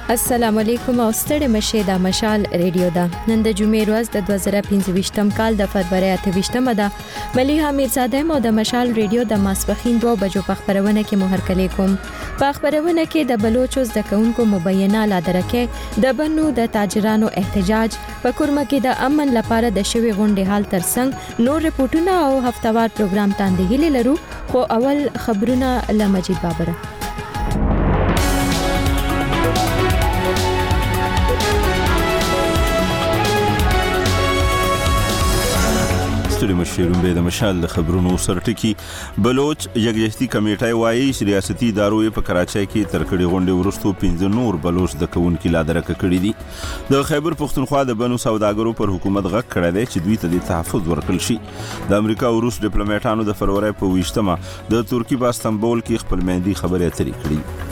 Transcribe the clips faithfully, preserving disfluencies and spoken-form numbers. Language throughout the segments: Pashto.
السلام علیکم او ستړي مشه د مشال ریډیو دا نن د جمعې ورځ د دوه زره پنځه کال د فروری اته ویشتمه ده. مليحه میرزاده مو د مشال ریډیو د ماسپخین دوه بجو په خبرونه کې مهر کلی کوم. په خبرونه کې د بلوچو د کونکو مبینه لا درکه د بنو د تاجرانو احتجاج په کورمه کې د امن لپاره د شوی غونډې حال ترڅنګ نور رپورټونه او هفتوار پروګرام تاندهیلي لرو. خو اول خبرونه له مجید بابره. ستړي مشرون به د مشال د خبرونو سرټکی بلوچ یګیشتي کمیټه وایي چې ریاستي ادارو په کراچۍ کې ترکړې غونډې ورستو پنځه نور بلوچ د کونکو لا درکه کړې دي. د خیبر پښتونخوا د بنو سوداګرو پر حکومت غږ کړی دی چې دوی ته د تحفظ ورکړل شي. د امریکا او روس ډیپلوماټانو د فروری په ویشتمه د ترکی په استانبول کې خپل مېندي خبرې اترې کړې.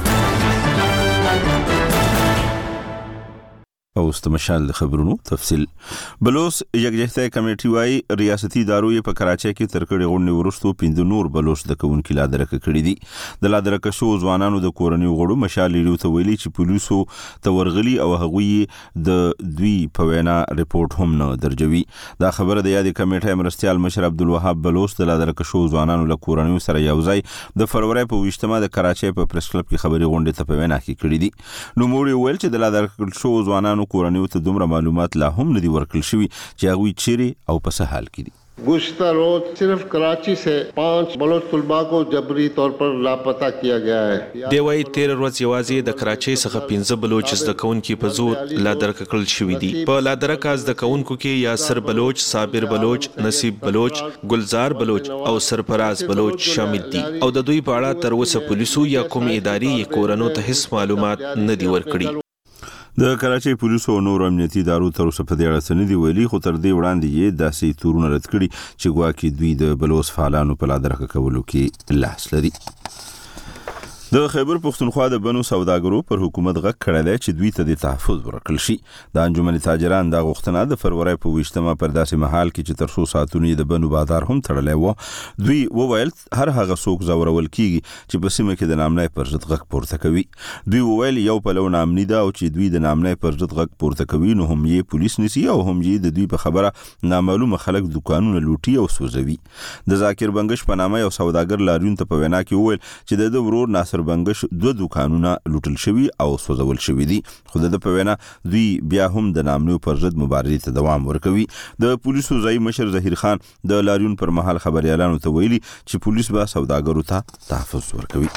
او استمشال د خبرونو تفصیل. بلوچ یګجهته کمیټه وايي ریاستي ادارو په کراچۍ کې ترکړې غونډې ورستو پنځه نور بلوچ د کونکو لا درکه کړې دي. د لا درکه شو ځوانانو د کورنۍ غړو مشال لیدو ته ویلي چې پولیسو تورغلي او هغوی د دوی په وینا ریپورت هم نه درجوي. دا خبره د یادې کمیټې مرستيال مشر عبدالوهاب بلوچ د لا درکه شو ځوانانو له کورنۍ سره یوځای د فروری په ویشتمه د کراچۍ په پریس کلب کې خبري غونډې ته په وینا کې کړې دي. نو موږ ویل چې د لا درکه شو ځوانانو کورنۍ ته دومره معلومات لا هم ندي ورکړل شوی چې هغه چیرې او په څه حال کې دي. गुज़श्ता रोज सिर्फ कराची से पांच बलोच तलबा को जबरी तौर पर लापता किया गया है. دی وايي تیر ورځ یوازې د کراچۍ څخه پنځه بلوچ زده کوونکي په زور لا درکه کړل شوی دي. په لا درکه زده کوونکو کې یاسر بلوچ، صابر بلوچ، نصیب بلوچ، گلزار بلوچ او سرفراز بلوچ شامل دي او د دوی په اړه تر اوسه پولیسو یا کوم اداري کورونو ته هیڅ معلومات نه دي ورکړي. د کراچۍ پولیسو او نور امنیتي ادارو تر اوسه په دې اړه څه نه دي ویلي، خو تر دې وړاندې یې داسې تورونه رد کړي چې ګواکې دوی د بلوچ فعالانو په لا درکه کولو کې لاس لري. د خیبر پښتونخوا د بنو سوداګرو پر حکومت غږ کړی دی چې دوی ته د تحفظ ورکړل شي. د انجمن تاجران دا غوښتنه د فروری په ویشتمه پر داسې مهال کې چې تر څو ساعتونو د بنو بازار هم تړلی و. دوی وویل هر هغه څوک ځورول کیږي چې په سیمه کې د نامنۍ پر ضد غږ پورته کوي. دوی وویل یو پلو نامنۍ ده او چې دوی د نامنۍ پر ضد غږ پورته کوي نو هم یې پولیس نیسي او هم یې د دوی په خبره نامعلومه خلک دکانونه لوټي او سوځوي. د ذاکر بنگش په نامه یو سوداګر لاریون ته په وینا کې وویل چې د ورور ناصر بنگش دو دکانونه لوټل شوی او سوځول شوی دي. خو د په وینا دوی بیا هم د نامنو پر ضد مبارزې ته دوام ورکوي. د پولیسو ځای مشر ظهیر خان د لاریون پر مهال خبريالانو ته ویلي چې پولیس به سوداګرو ته تحفظ ورکوي.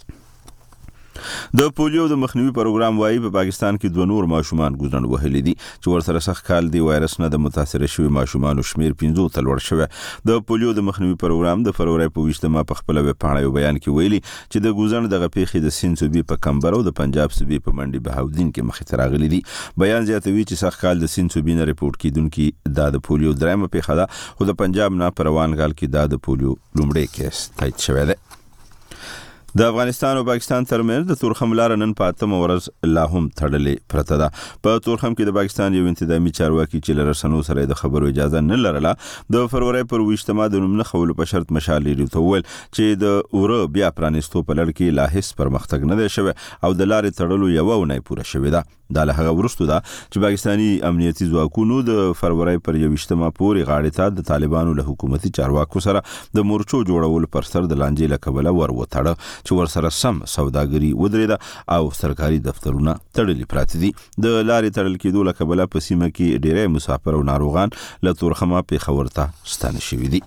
د پولیو د مخنیوي پروګرام وايي په پاکستان کې دوه نور ماشومان ګوزن وهلي دي چې ورسره سخت کال دی وایرس نه د متاثر شوی ماشومان شمیر پنځو ته لوړ شوی. د پولیو د مخنیوي پروګرام د فروری په ویشتمه په خپل ویب پاڼه یو بیان کې ویلي چې د ګوزن دغه پیښې د سین صوبې په کمبر او د پنجاب صوبې په منډي بهاودین کې مخې ته راغلي دي. بیان زیاتوي چې سخت کال د سین صوبې نه ریپورت کیدونکي د پولیو درېمه پیښه ده، خو د پنجاب نه په روان کال کې د پولیو لومړی کیس تایید شوی دی. د افغانستان او پاکستان ترمنځ د تورخم لار نن په اتمه ورځ لا هم تړلې پرته ده. په تورخم کې د پاکستان یو انتظامی چارواکي چې له رسنیو سره د خبرو اجازه نه لرله د فروری پر ویشتمه د نوم نه خولو په شرط مشال لري ته ویل چې د اوره بیا پرانستو په لړ کې لا هیڅ پرمختګ نه دی شوی او د لارې تړلو یو ونه پوره شوی ده. دا له هغه وروسته ده چې پاکستاني امنیتي ځواکونو د فروری پر یوشتمه پورې غاړې ته د طالبانو له حکومتي چارواکو سره د مورچو جوړول پر سر د لانجې له کبله ور وتاړه چې ورسره سم سوداګري ودرېده او سرکاري دفترونه تړلي پراته دي. د لارې تړل کېدو له کبله په سیمه کې ډېری مسافر او ناروغان له تورخمه پیښور ته ستانه شوي دي.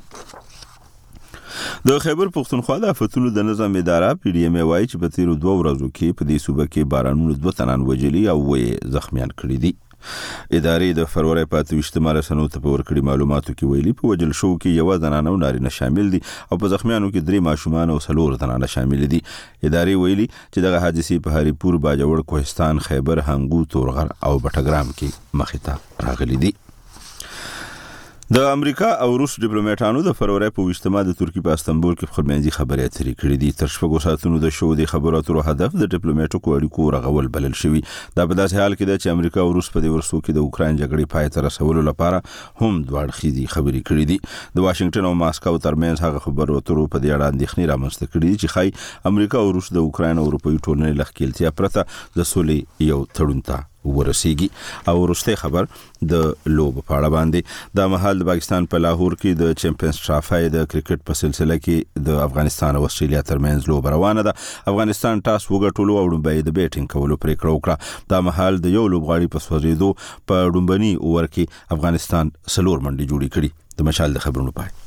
د خیبر پښتونخوا د آفتونو د نظام اداره پی ډی ایم وايي چې په تیرو دوه ورځو کې په دې صوبه کې بارانونو دوه تنان وجلي او وې زخمیان کړي دي. ادارې د فروری په اته ویشتمه رسنیو ته په ورکړي معلوماتو کې ویلي په وجل شو کې یو زنانه او نارینه شامل دي او په زخمیانو کې درې ماشومان او څلور زنانه شامل دي. ادارې ویلي چې دغه حادثې په هری پور، باجوړ، کوهستان، خیبر، هنګو، تورغر او بټګرام کې مخې ته راغلي دي. د امریکا او روس ډیپلوماټانو د فروری په وشتما د ترکی په استانبول کې خپلمنځي خبرې اترې کړې دي. تر شپږو ساعتونو د شو د خبرو اترو هدف د ډیپلوماټیکو اړیکو رغول بلل شوی. دا په داسې حال کې ده چې امریکا او روس په دې ورسو کې د اوکرين جګړې پای ته رسولو لپاره هم دواړه خېدي خبرې کړې دي. د واشنگټن او ماسکو ترمنځ هغه خبرو اترو په دې اړه اندېښنې رامنځته کړې دي چې خای امریکا او روس د اوکرين او اروپאי ټولنې لخکېلتیا پرته د سولې یو تړون ته ورسیږي. او وروستي خبر د لوب په اړه باندې د مهال د پاکستان په لاهور کې د چمپیونز ټرافي د کرکټ په سلسله کې د افغانستان او استرالیا ترمنځ لوب روانه ده. افغانستان ټاس وګټلو او ډومبۍ د بیټینګ کولو پریکړه وکړه. د مهال د یو لوبغاړي په سوځېدو په ډومبني اوور کې افغانستان سلور منډي جوړې کړي. د مشال د خبرونو پای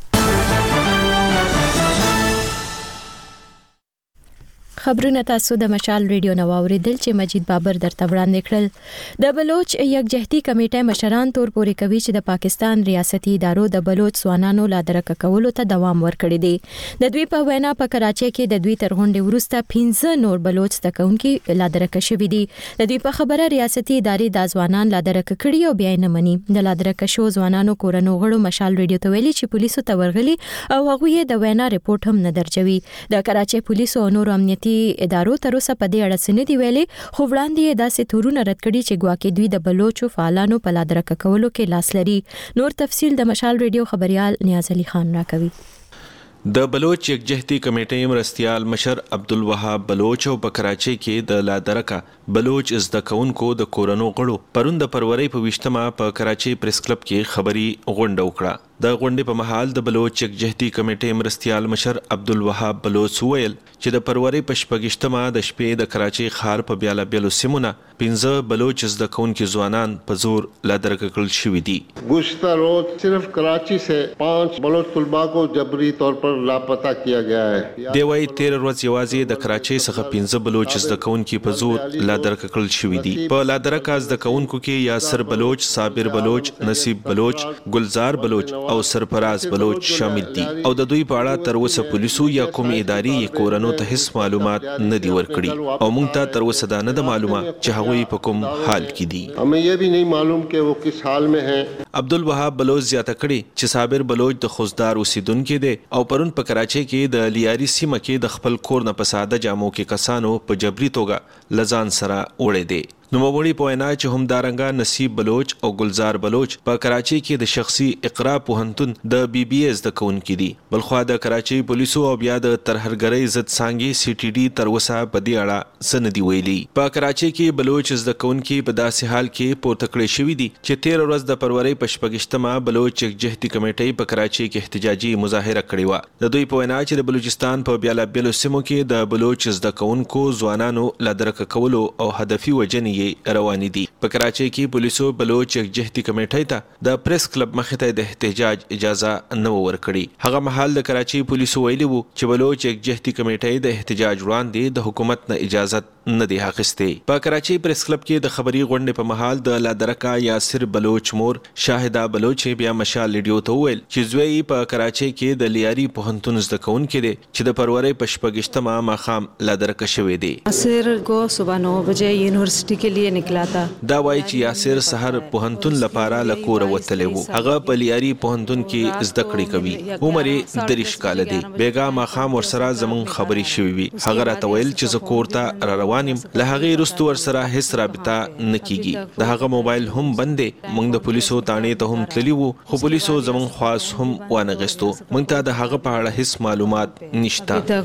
خبرونه تاسو د مشال ریډیو نو اوریدل چې مجید بابر درته وړاندې کړل. د بلوچ یکجهتي کمیټې مشران تور پورې کوي چې د پاکستان ریاستي ادارو د بلوچ ځوانانو لا درک کولو ته دوام ورکړي دي. د دوی په وینا په کراچۍ کې د دوی تر غونډې وروسته پنځه نور بلوچ تکونکي لا درک شوي دي. د دوی په خبره ریاستي ادارې د ځوانان لا درک کړي او بیا نه مني. د لا درک شو ځوانانو کورنو غړو مشال ریډیو ته ویلي چې پولیسو ته ورغلي او هغه یې د وینا ریپورت هم نه درجوي. د کراچۍ پولیسو او نور امنیتي ادارو تر اوسه په دې اړه سندې ویلې، خو وړاندې داسې تورونه رد کړي چې ګواکې دوی د بلوچو فعالانو په لادرکه کولو کې لاس لري. نور تفصیل د مشال ریډیو خبريال نیاز علي خان راکوي. د بلوچ یکجهتي کمیټې مرستیال مشر عبدالوهاب بلوچ او په کراچۍ کې د لادرکه بلوچ زده کوونکو د کورنو غړو پرون د فروری په وشتما په کراچۍ پریس کلب کې خبري غونډه وکړه. د غونډې په محل د بلوچ یکجهتي کمیټې مرستیال مشر عبدالوهاب بلوچ ویل چې د فروری په شپږشتمه د شپې د کراچۍ ښار په بیاله بیلو سیمونه پنځه بلوچ زده کوونکي ځوانان په زور لادرکه کړل شوي دي. گزشتہ روز صرف کراچی سے پانچ بلوچ طلباء کو جبری طور پر لاپتہ کیا گیا ہے. دی وايي تیر ورځ یوازې د کراچۍ څخه پنځه بلوچ زده کوونکي په زور لادرکه کړل شوي دي. په لادرکه زده کوونکو کې یاسر بلوچ، صابر بلوچ، نصیب بلوچ، گلزار بلوچ او سرفراز بلوچ شامل دي او د دوی په اړه تر اوسه پولیسو یا کوم ادارې یې کورنو ته هیڅ معلومات نه دي ورکړي او موږ ته تر اوسه دا نه ده معلومه چې هغوی په کوم حال کې دي. हमें ये भी नहीं मालूम कि वो किस हाल में हैं. عبدالوهاب بلوچ زیاته کړي چې صابر بلوچ د خوزدار اوسیدونکو دی او پرون په کراچۍ کې د لیاري سیمه کې د خپل کور نه په ساده جامو کې کسانو په جبري توګه لزان سره وړي دي. نوموړي په وینا چې همدارنګه نصیب بلوچ او گلزار بلوچ په کراچۍ کې د شخصي اقرا پوهنتون د بی بی ایس د کوونکي دي. بلخوا د کراچۍ پولیسو او بیا د ترهرګرۍ ضد څانګې سی ټي ډي تر اوسه په دې اړه څه نه دي ویلي. په کراچۍ کې بلوچ زده کوونکي په داسې حال کې پورته کړی شوي دي چې تیر ورځ د فروری په شپږشتمه بلوچ یکجهتي کمیټې په کراچۍ کې احتجاجي مظاهره کړې وه. د دوی په وینا چې د بلوچستان په بیاله بیلو سیمو کې د بلوچ زده کوونکو ځوانانو لادرکه کولو او هدفي وجنې روانې دي. په کراچۍ کې پولیسو بلوچ یکجهتي کمیټې ته د پریس کلب مخې ته د احتجاج اجازه نه ورکړي. هغه مهال د کراچۍ پولیسو ویلي وو چې بلوچ یکجهتي کمیټې د احتجاج وړاندې د حکومت نه اجازه نه دی اخیستې. په کراچۍ پریس کلب کې د خبري غونډې په محل د لادرکه یاسر بلوچ مور شاهده بلوچ بیا مشال ریډیو ته ویل چې زوی په کراچۍ کې د لیاري پوهنتون زده کوونکی دی چې د فروری په شپږشتمه ماښام لادرکه شوی دی. یاسر کو صبح نو بجے یونیورسٹی کے لیے نکلا تھا. دا وایي چې یاسر سحر پوهنتون لپاره له کوره وتلی وو. هغه په لیاري پوهنتون کې زده کړې کوي. عمر یې دریش کاله دی. بیګا ماښام ورسره زموږ خبرې شوې وي. هغه راته ویل چې زه کور ته را روان یم. له هغې وروسته ورسره هیڅ رابطه نه کیږي. د هغه موبایل هم بند دی. موږ د پولیسو تاڼې ته هم تللي وو خو پولیسو زموږ خواص هم وانغېستو. موږ ته د هغه په اړه هیڅ معلومات نشته.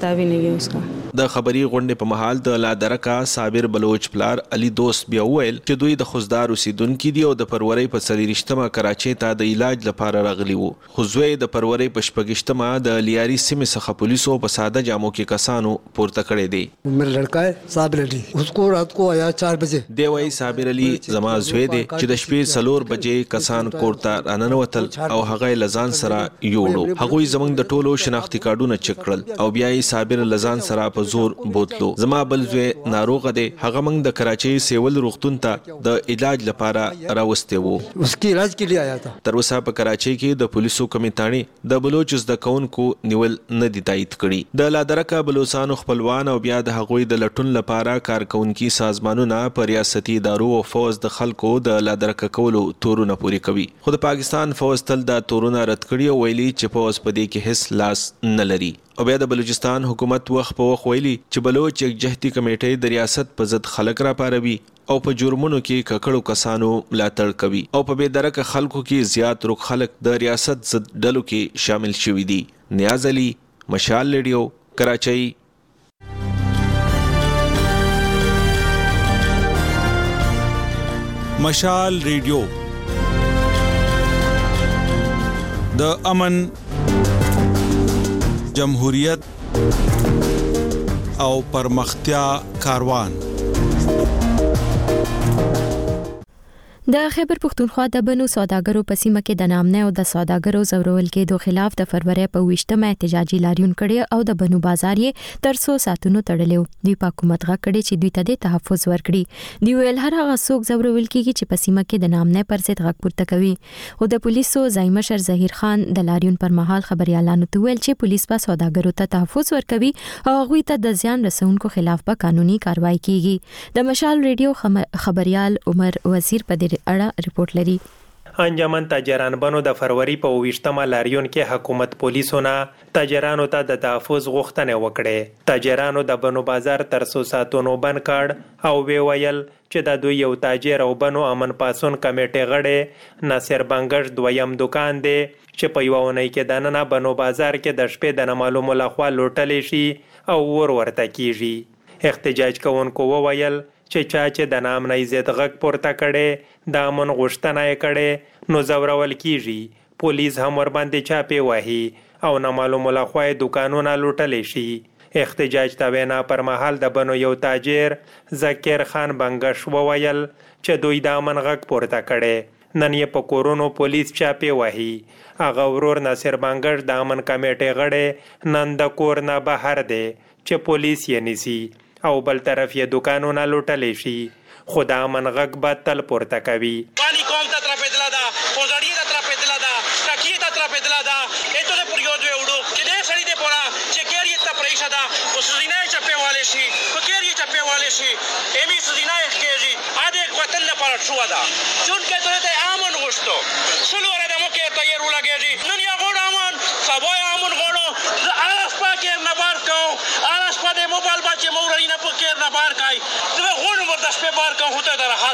د خبري غونډې په محل د لادرکه صابر بلوچ پلار علي دوست بیا ویل چې دوی د خوزدار اوسیدونکي دي او د فروری په څلېرویشتمه کراچۍ ته د علاج لپاره راغلي وو. خو زوی د فروری په شپږشتمه د لیاري سیمې څخه پولیسو په ساده جامو کې کسانو پورته کړی دی. मेरा लड़का है साबिर अली, उसको रात को आया चार बजे. دی وايي صابر علي زما زوی دی چې د شپې څلور بجې کسان کور ته راننوتل او هغه لزان سره یوړو. هغوی زموږ د ټولو شناختي کارډونه چک کړل او بیا یې صابر لزان سره په په زور بوتلو. زما بل زوی ناروغه دی، هغه موږ د کراچۍ سیول روغتون ته د علاج لپاره راوستي وو. उसके इलाज के लिए आया था. تر اوسه په کراچۍ کې د پولیسو کمیټانی د بلوچ زده کوونکو نیول نه دي تایید کړي. د لادرکه بلوچستان خپلوان او بیا د هغوی د لټون لپاره کارکونکي سازمانونه په ریاستي ادارو او فوز د خلکو د لادرکه کولو تورونه پوری کوي. خو د پاکستان فوز تل د تورونه رد کړي او ویلي چې فوز په دې کې هیڅ لاس نه لري. او بیا د بلوچستان حکومت وخت په وخت ویلي چې بلوچ یکجهتي کمیټې د ریاست په ضد خلک را پاروي او په جرمونو کې ککړو کسانو ملاتړ کوي او په بې درکه خلکو کې زیات روک خلک د ریاست ضد ډلو کې شامل شوي دي. نیاز علي، مشال ریډیو، کراچۍ. مشال ریډیو د امن، جمهوریت او پرمختیا کاروان. د خیبر پختونخوا د بنو سوداګرو په سیمه کې د نامنه او د سوداګرو زورول کېدو خلاف د فروری په ویشتمه احتجاجي لاریون کړي او د بنو بازار یې تر څو ساتونو تړلیو. دوی په حکومت غا کړي چې دوی ته د تحفظ ورکړي. دوی ویل هر هغه څوک زورول کېږي چې په سیمه کې د نامنه پر ضد غږ پورته کوي. او د پولیسو ځای مشر ظهیر خان د لاریون پر مهال خبريالانو ته ویل چې پولیس په سوداګرو ته تحفظ ورکوي او هغوی ته د زیان رسونکو خلاف به قانوني کاروایی کیږي. د مشال ریډیو خبريال عمر وزیر په اړه ریپورت لري. انجمن تاجران بنو د فروری په ویشتمه لاریون کې حکومت پولیسونه تاجرانو ته د تحفظ غوښتنه وکړه. تاجرانو د بنو بازار تر څو ساتونو بند کړ او وی ویل چې د دوی یو تاجر او بنو امن پاسون کمیټې غړي ناصر بنگش دویم دکان دی چې په یو ونی کې د نن بنو بازار کې د شپې د نامعلومو لخوا لوټل شي او ور ورته کیږي. احتجاج کوونکو وویل چې چا چې د نام نه عزت غږ پورته کړي د امن غوښتنه یې کړي نو زورول کیږي. پولیس هم ور باندې چاپې وهي او نامعلومو لخوا دکانونه لوټلی شي. احتجاج ته وینا پر مهال د بنو یو تاجر ذکر خان بنگش وویل چې دوی د امن غږ پورته کړي. نن یې په کورونو پولیس چاپې وهي. هغه ورور ناصر بنگش د امن کمیټې غړی نن د کور نه بهر دی چې پولیس یې نیسي او بل طرف یې دکانونه لوټلی شي. خو د امن غږ به تل پورته کوي. پانی قوم ته ترپېدله ده، خوځړي ته ترپېدله ده، ټکي ته ترپېدله ده. ایتو د پریود وړو چې دې سړي دې پوره چې کېر یې ته پریښه ده خو سزینه یې چپې والی شي په کېر یې چپې والی شي ایمې سزینه یې ښکېږي ا دې وطن لپاره شوه ده چونکې دوی ته یې امن غوښتو شل وره د مکې ته یې ولګېږي نن یې غواړو امن سبا یې امن غواړو زه هره شپه کېر نه بار کوم هره شپه د موبایل بچې مورني نه په کېر نه بار کوي زه غواړم ورته شپې بار کوم خو ته د راحت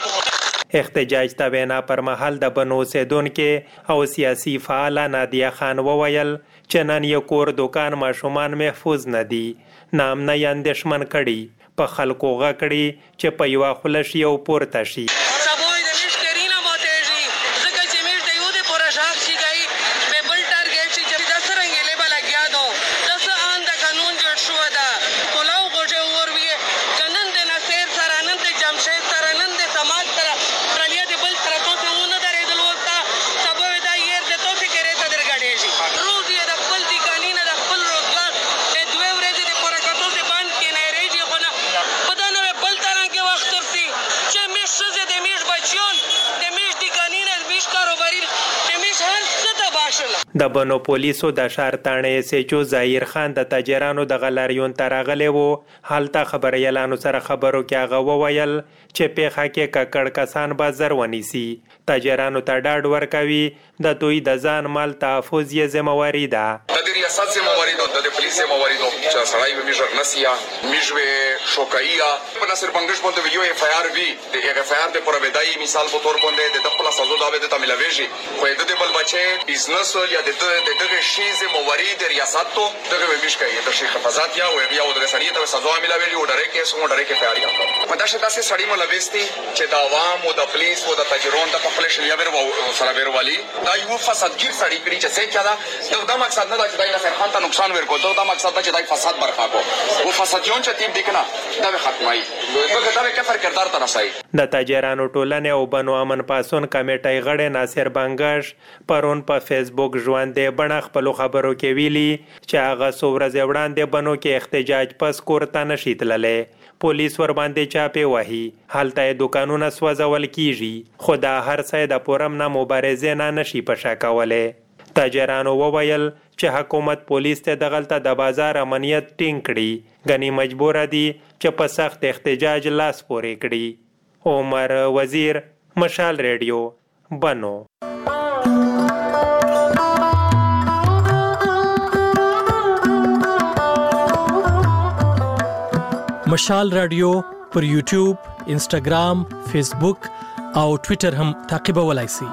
احتجاج ته وینا پر مهال د بنو اوسیدونکو او سیاسي فعال نادیه خان وویل چې نن یې کور دکان ماشومان محفوظ نه دي. نام نه یې اندېښمن کړي په خلکو غږ کړي چې په یوه خوله شي او پورته شي. د بنو پولیسو د ښار تاڼې اس ایچ او ظاهر خان د تاجرانو د غلاریون ته راغلی و. هلته خبریالانو سره خبرو کې هغه وویل چې پیښه کې ککړ کسان به زر ونیسي. تاجرانو ته ډاډ ورکوي د دوی د ځان مال تحفظ یې ذمهواري ده. د ریاست ذمهواري ده، د پولیس ذمهواري ده چې سړی به میژر نسیا میژوي شوکایا په نصر بنگش باندې یو اف آی آر وی د اف آی آر د پر بدای مثال په تور باندې د خپل سازو دا به د تملويږي خو د بل بچي بزنس یا د دغه شی ذمہواری د ریاست ته دغه ویش کوي د شیخ حفاظت یا او بیا د سړی ته سزا ملوي او ډره کې سمو ډره کې پیاریا په داسې داسې سړی ملويستي چې د عوام او د پولیس او د تجرون د خپل شیا ور سره ور والی دا یو فسادګر سړی کړي چې څه کړه دا د مقصد نه دا چې نصر خان ته نقصان ورکو ته دا مقصد دا چې دا فساد برخا کو او فسادیون چې تیم دیکنه دا به ختمای دغه دا کفر کردار ته رسای د تاجرانو ټولنې او بنو امن پاسون کمیټې غړي ناصر بنگش پرون په فیسبوک ژوندې بڼه خپل خبرو کې ویلي چې هغه څو ورځې وړاندې بنو کې احتجاج پس کور ته نشي تللی پولیس ور باندې چاپې وهي هلته دوکانونه سوځول کیږي خو دا هر څه د پورم نه مبارزې نه نشي پشا کولی تاجرانو وویل چې حکومت پولیس ته دغلته د بازار امنیت ټینګ کړي غني مجبور دي چې په سخت احتجاج لاس پورې کړي عمر وزیر مشال ریډیو بنو مشال رادیو پر یوټیوب، انسټاګرام، فیسبوک او ټوئیټر هم تعقیبولای شئ.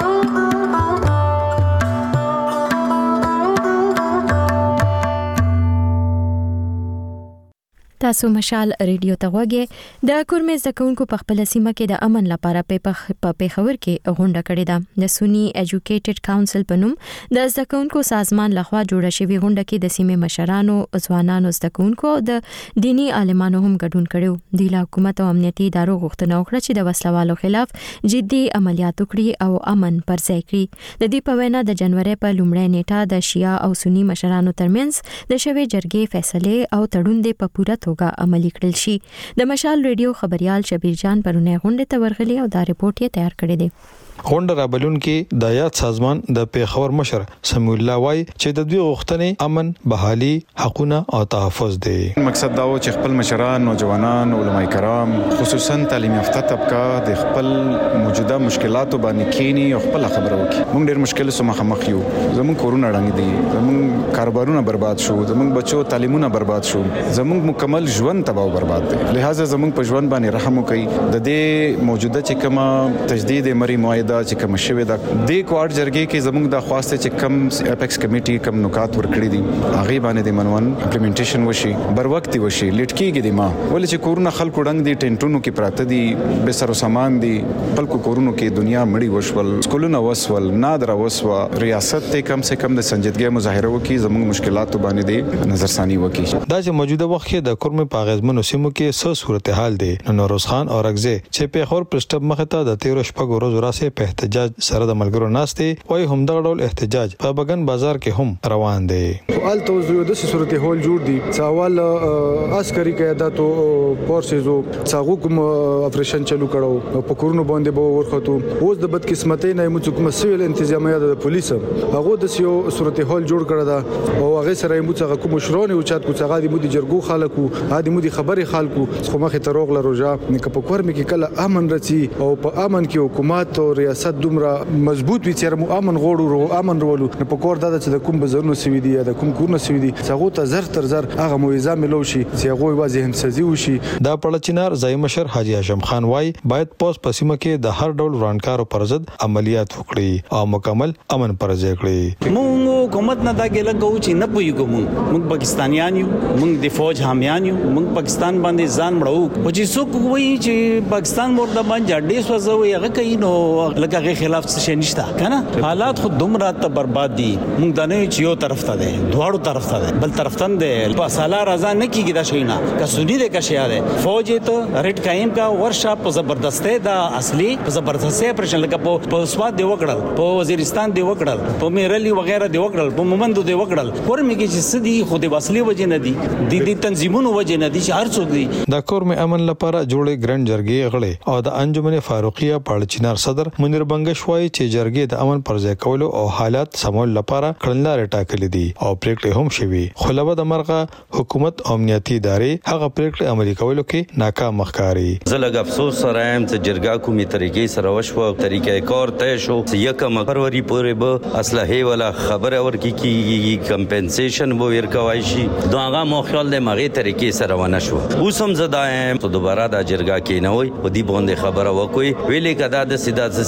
تاسو مشال ریډیو ته وګورئ. د کورمز د کونکو په خپل سیمه کې د امن لپاره په پیښور کې غونډه کړې ده. د سونی ایجوکیټډ کونسل په نوم د زکونکو سازمان لخوا جوړه شوې غونډه کې د سیمې مشرانو، ځوانانو، زکونکو او د دینی عالمانو هم ګډون کړو. د حکومت او امنیتي ادارو غوښتنه وکړه چې د وسلوالو خلاف جدي عملیات وکړي او امن پر ځای کړي. د دې په وینا د جنوري په لومړۍ نیټه د شیا او سنی مشرانو ترمنځ د شوې جرګې فیصله او تړون د په پوره عملی کړل شي. د مشال ریډیو خبريال شبیر جان پرونه غونډه ته ورغلی او دا رپورت یې تیار کړی دی. غونډه رابلون کې د یاد سازمان د پیښور مشر سمیع الله وای چې د دوی غوښتنې امن، بحالي، حقوقونه او تحفظ دي. مقصد دا و چې خپل مشران، نوجوانان، علماء کرام، خصوصا تعلیم یافته طبقه د خپل موجوده مشکلاتو باندې کینی او خپل خبرو وکړي. موږ ډېر مشکل سره مخامخ یو. زموږ کورونه ړنګ دي، زموږ کاروبارونه برباد شو، زموږ بچو تعلیمونه برباد شو، زموږ مکمل ژوند تباہ او برباد دي. لہذا زموږ په ژوند باندې رحم وکړي. د دې موجوده چې کومه تجدید مری معاهده چې کوم شوی دا د کوارډ جرګې کې زموږ د خواسته چې کم اپیکس کمیټي کم نکات ورکړي دي هغه باندې د منون امپلیمنټیشن وشي، بر وخت وشي، لټکیږي د ما ول چې کورونه خلکو ډنګ دي، ټینټونو کې پراته دي، به سر سامان دي، خلکو کورونو کې دنیا مړی وشول، سکولونه وسول، نادر وسوا. ریاست ته کم سے کم د سنجیدګۍ مظاهره وکړي، زموږ مشکلات باندې د نظرثانی وکړي. دا چې موجوده وخت کې د کورم په غزمنو سیمو کې څه صورتحال دی. نوروز خان اورغزه چې په خور پرسټب مخه ته د تیرو شپږ ورځې راسه په احتجاج سره د ملګرو ناشته وای هم دغه ډول احتجاج په بغن بازار کې هم روان دی. الته زو د صورتحال جوړ دي څاوال عسکري قیادت او فورسزو څاغو کوم اپریشن چلو کړو په کورونو باندې به ورخته. اوس د بدقسمتۍ نه موږ کوم سیویل انتظامیه د پولیس هغه د سیو صورتحال جوړ کړی دا او هغه سره موږ څنګه کوم شرونه او چات کو څنګه د مودي جرګو خلکو هادي مودي خبري خلکو خو مخه تروغ لروجا نه په کور مې کې کله امن رچی او په امن کې حکومت او ریاست دومره مضبوط وي چې مو امن غوړو امن ورولو نه په کور دا چې د کوم بزرنو سوي دي یا د کوم کورنو سوي دي څنګه ته زر تر زر هغه موعظه ملو شي چې هغه واځي همسازي وشي. دا پړچینار ځای مشر حاجی هاشم خان وای باید پوس پسیمه کې د هر ډول ورانکارو پر ضد عملیات وکړي او مکمل امن پر ځای کړي. موږ حکومت نه دا ګل کوو چې نه پویګو موږ پاکستانیان یو، موږ د فوج حامیان یو، موږ پاکستان باندې ځان مړو او چې څوک وایي چې پاکستان مرده باندې ډېر سوځوي هغه کوي نو لکه خلاف څه نشته کنه. حالات خود دومره ته برباد دي. موږ د نه یو طرف ته دي، دواړو طرف ته دي، بل طرف ته دي. په سالا رضا نه کیږي دا شي نه که سنی دې کا شي ده فوج ته ریټ قائم کا ورشا په زبردسته دا اصلي په زبردسته پرشن لکه په سواد دی وکړل، په وزیرستان دی وکړل، په میرلی وغیرہ دی وکړل، په مومند دی وکړل. کورم کې چې سدي خو د وسلې وجه نه دي، د دې تنظیمونو وجه نه دي چې هر څوک دي. دا کورم امن لپاره جوړې ګرند جرګې غړي او د انجمن فاروقیه پړچینار صدر منیر بنگش وای چې جرګې د امن پر ځای کولو او حالات سمول لپاره کړنلارې ټاکلې دي او پریکړې هم شوي. خو لبا د مرغه حکومت او امنیتي ادارې هغه پریکړې عملي کولو کې ناکام ښکاري. زلګ افسوس سره هم چې جرګه کومي طریقې سره وشو، طریقې کار طے شو چې یکم فروری پورې به اسلحه ولا خبره ورکی کیږي، کمپنسیشن به ورکوي شي. داغه مو خیال د مغه طریقې سره ونه شو. اوس هم زدایم ته دوباره د جرګه کې نه وي او دی باندې خبره وکوي ویلې کدا د سیدا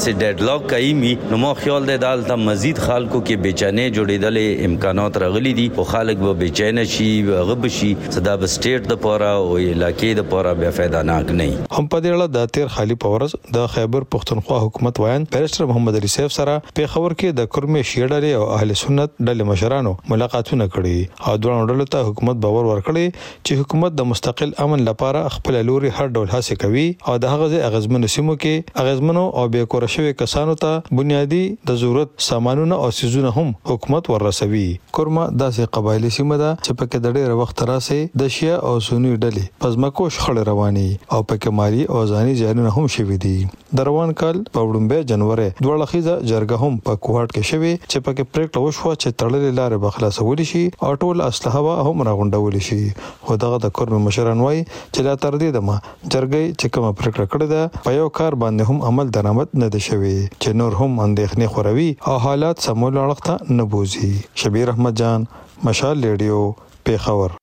داسې ډیډلاک کوي نو مو خیال دی دالته مزید خلکو کې بیچانه جوړېدل امکانات راغلي دي او خلک به بیچانه شي هغه بشي صدا به سټیټ د پورا او علاقې د پورا بیا فائدہ ناک نه هم په دې اړه د تیر خالی پورز د خیبر پختونخوا حکومت وایان بیرسټر محمد علي سیف سره په خبر کې د کرمه شیډلې او اهل سنت ډلې مشرانو ملاقاتونه کړي او دوه ډلو ته حکومت باور ورکړي چې حکومت د مستقل امن لپاره خپل لوري هر ډول هڅه کوي او د هغه اغزمن سیمو کې اغزمنو او بې کور شوی کسانو ته بنیادی د ضرورت سامانونه او سيزونه هم حکومت ورسوي. کرمه داسې قبایلی سیمه ده چې پکې د ډېر وخت راځي د شیا او سنی ډلې پزماکو شخړې رواني او پکې مالی او ځاني ځانونه هم شوي دي. د روان کال په وړاندې جنوري دوه لخیزه جرګه هم په کوهټ کې شوي چې پکې پریکړه وشوه چې تړلې لارې بخلاصول شي او ټول اسلحه هم راغونډول شي. خو دغه د کرمه مشران وایي چې لا تر دې دمه جرګې چې کومه پریکړه کړې ده په یو کار باندې هم عمل درآمد نه دي شوی چې نور هم اندېښنې خوروي او حالات سمول اړخته نه بوزي. شبیر احمد جان، مشال ریډیو، پیښور.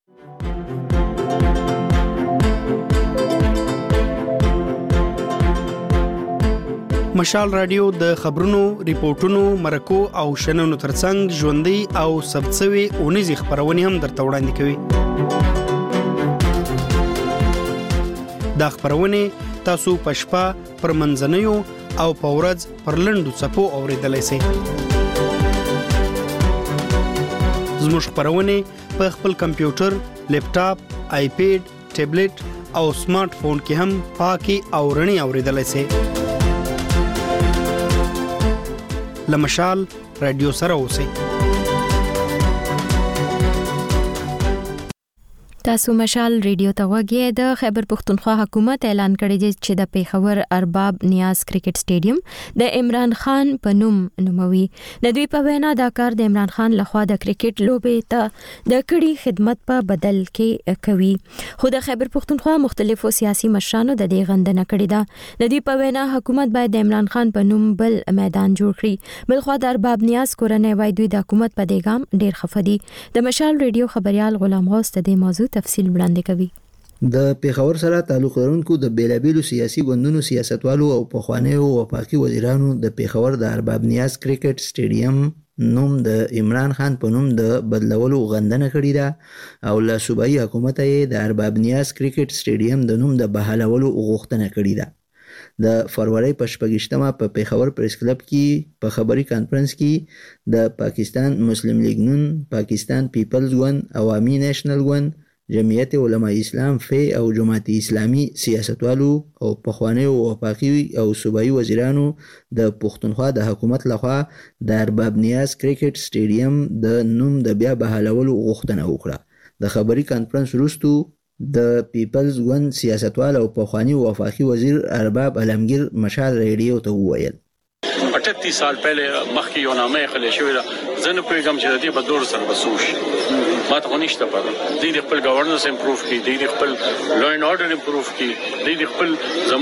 مشال رادیو د خبرونو، ریپورتونو، مرکو او شننو ترڅنګ ژوندۍ او ثبتسوي اونیزي خبرونه هم درته وړاندې کوي. دا خبرونه تاسو په شپه پر منځنیو او په ورځ پر لنډو څپو اوریدلای شئ. زموږ خبرونه په خپل کمپیوټر، لیپټاپ، آیپیډ، ټابلیټ او سمارټ فون کې هم پاکي او رڼي اوریدلای شئ. لمشال رادیو سره اوسئ. تاسو مشال ریډیو ته وګورئ. د خیبر پختونخوا حکومت اعلان کړی دی چې د پیښور ارباب نیاز کرکټ سټیډیم د عمران خان په نوم نوموي. د دوی په وینا دا کار د عمران خان لخوا د کرکټ لوبې ته د کړي خدمت په بدل کې کوي. خو د خیبر پختونخوا مختلفو سیاسي مشرانو د دې غندنه کړې ده. د دوی په وینا حکومت باید د عمران خان په نوم بل میدان جوړ کړي. بلخوا د ارباب نیاز کورنۍ وایي دوی د حکومت په دې ګام ډیر خفه دي. د مشال ریډیو خبريال غلام غوث د دې موضوع تفصیل وړاندې کوي. د پیښور سره تعلق لرونکو د بیلابیلو سیاسي ګوندونو سیاستوالو او پخوانیو وفاقي وزیرانو د پیښور د ارباب نیاز کرکټ سټیډیم نوم د عمران خان په نوم د بدلولو غندنه کړې ده او له صوبایي حکومت یې د ارباب نیاز کرکټ سټیډیم د نوم د بحالولو غوښتنه کړې ده. د فروری په شپږشتمه په پیښور پریس کلب کې په خبري کانفرنس کې د پاکستان مسلم لیگ نون، پاکستان پیپلز ګوند، عوامي نیشنل ګوند، جمعیت علماء اسلام فی او جماعت اسلامی سیاستوالو او پخوانیو وفاقي او صوبایي وزیرانو د پښتونخوا د حکومت لخوا د ارباب نیاز کرکټ سټیډیم د نوم د بیا بحالولو غوښتنه وکړه. د خبري کانفرنس وروسته د پیپلز ګوند سیاستوال او پخوانی وفاقي وزیر ارباب علمگیر مشال ریډیو ته وویل अठतीस साल पहले मखी यो नामे खले शोरा जन पेगम چې د دې په دور سره بسوش ما ته نشته پاره د دې خپل گورننس امپروف کی د دې خپل لا اینڈ آرډر امپروف کی د دې خپل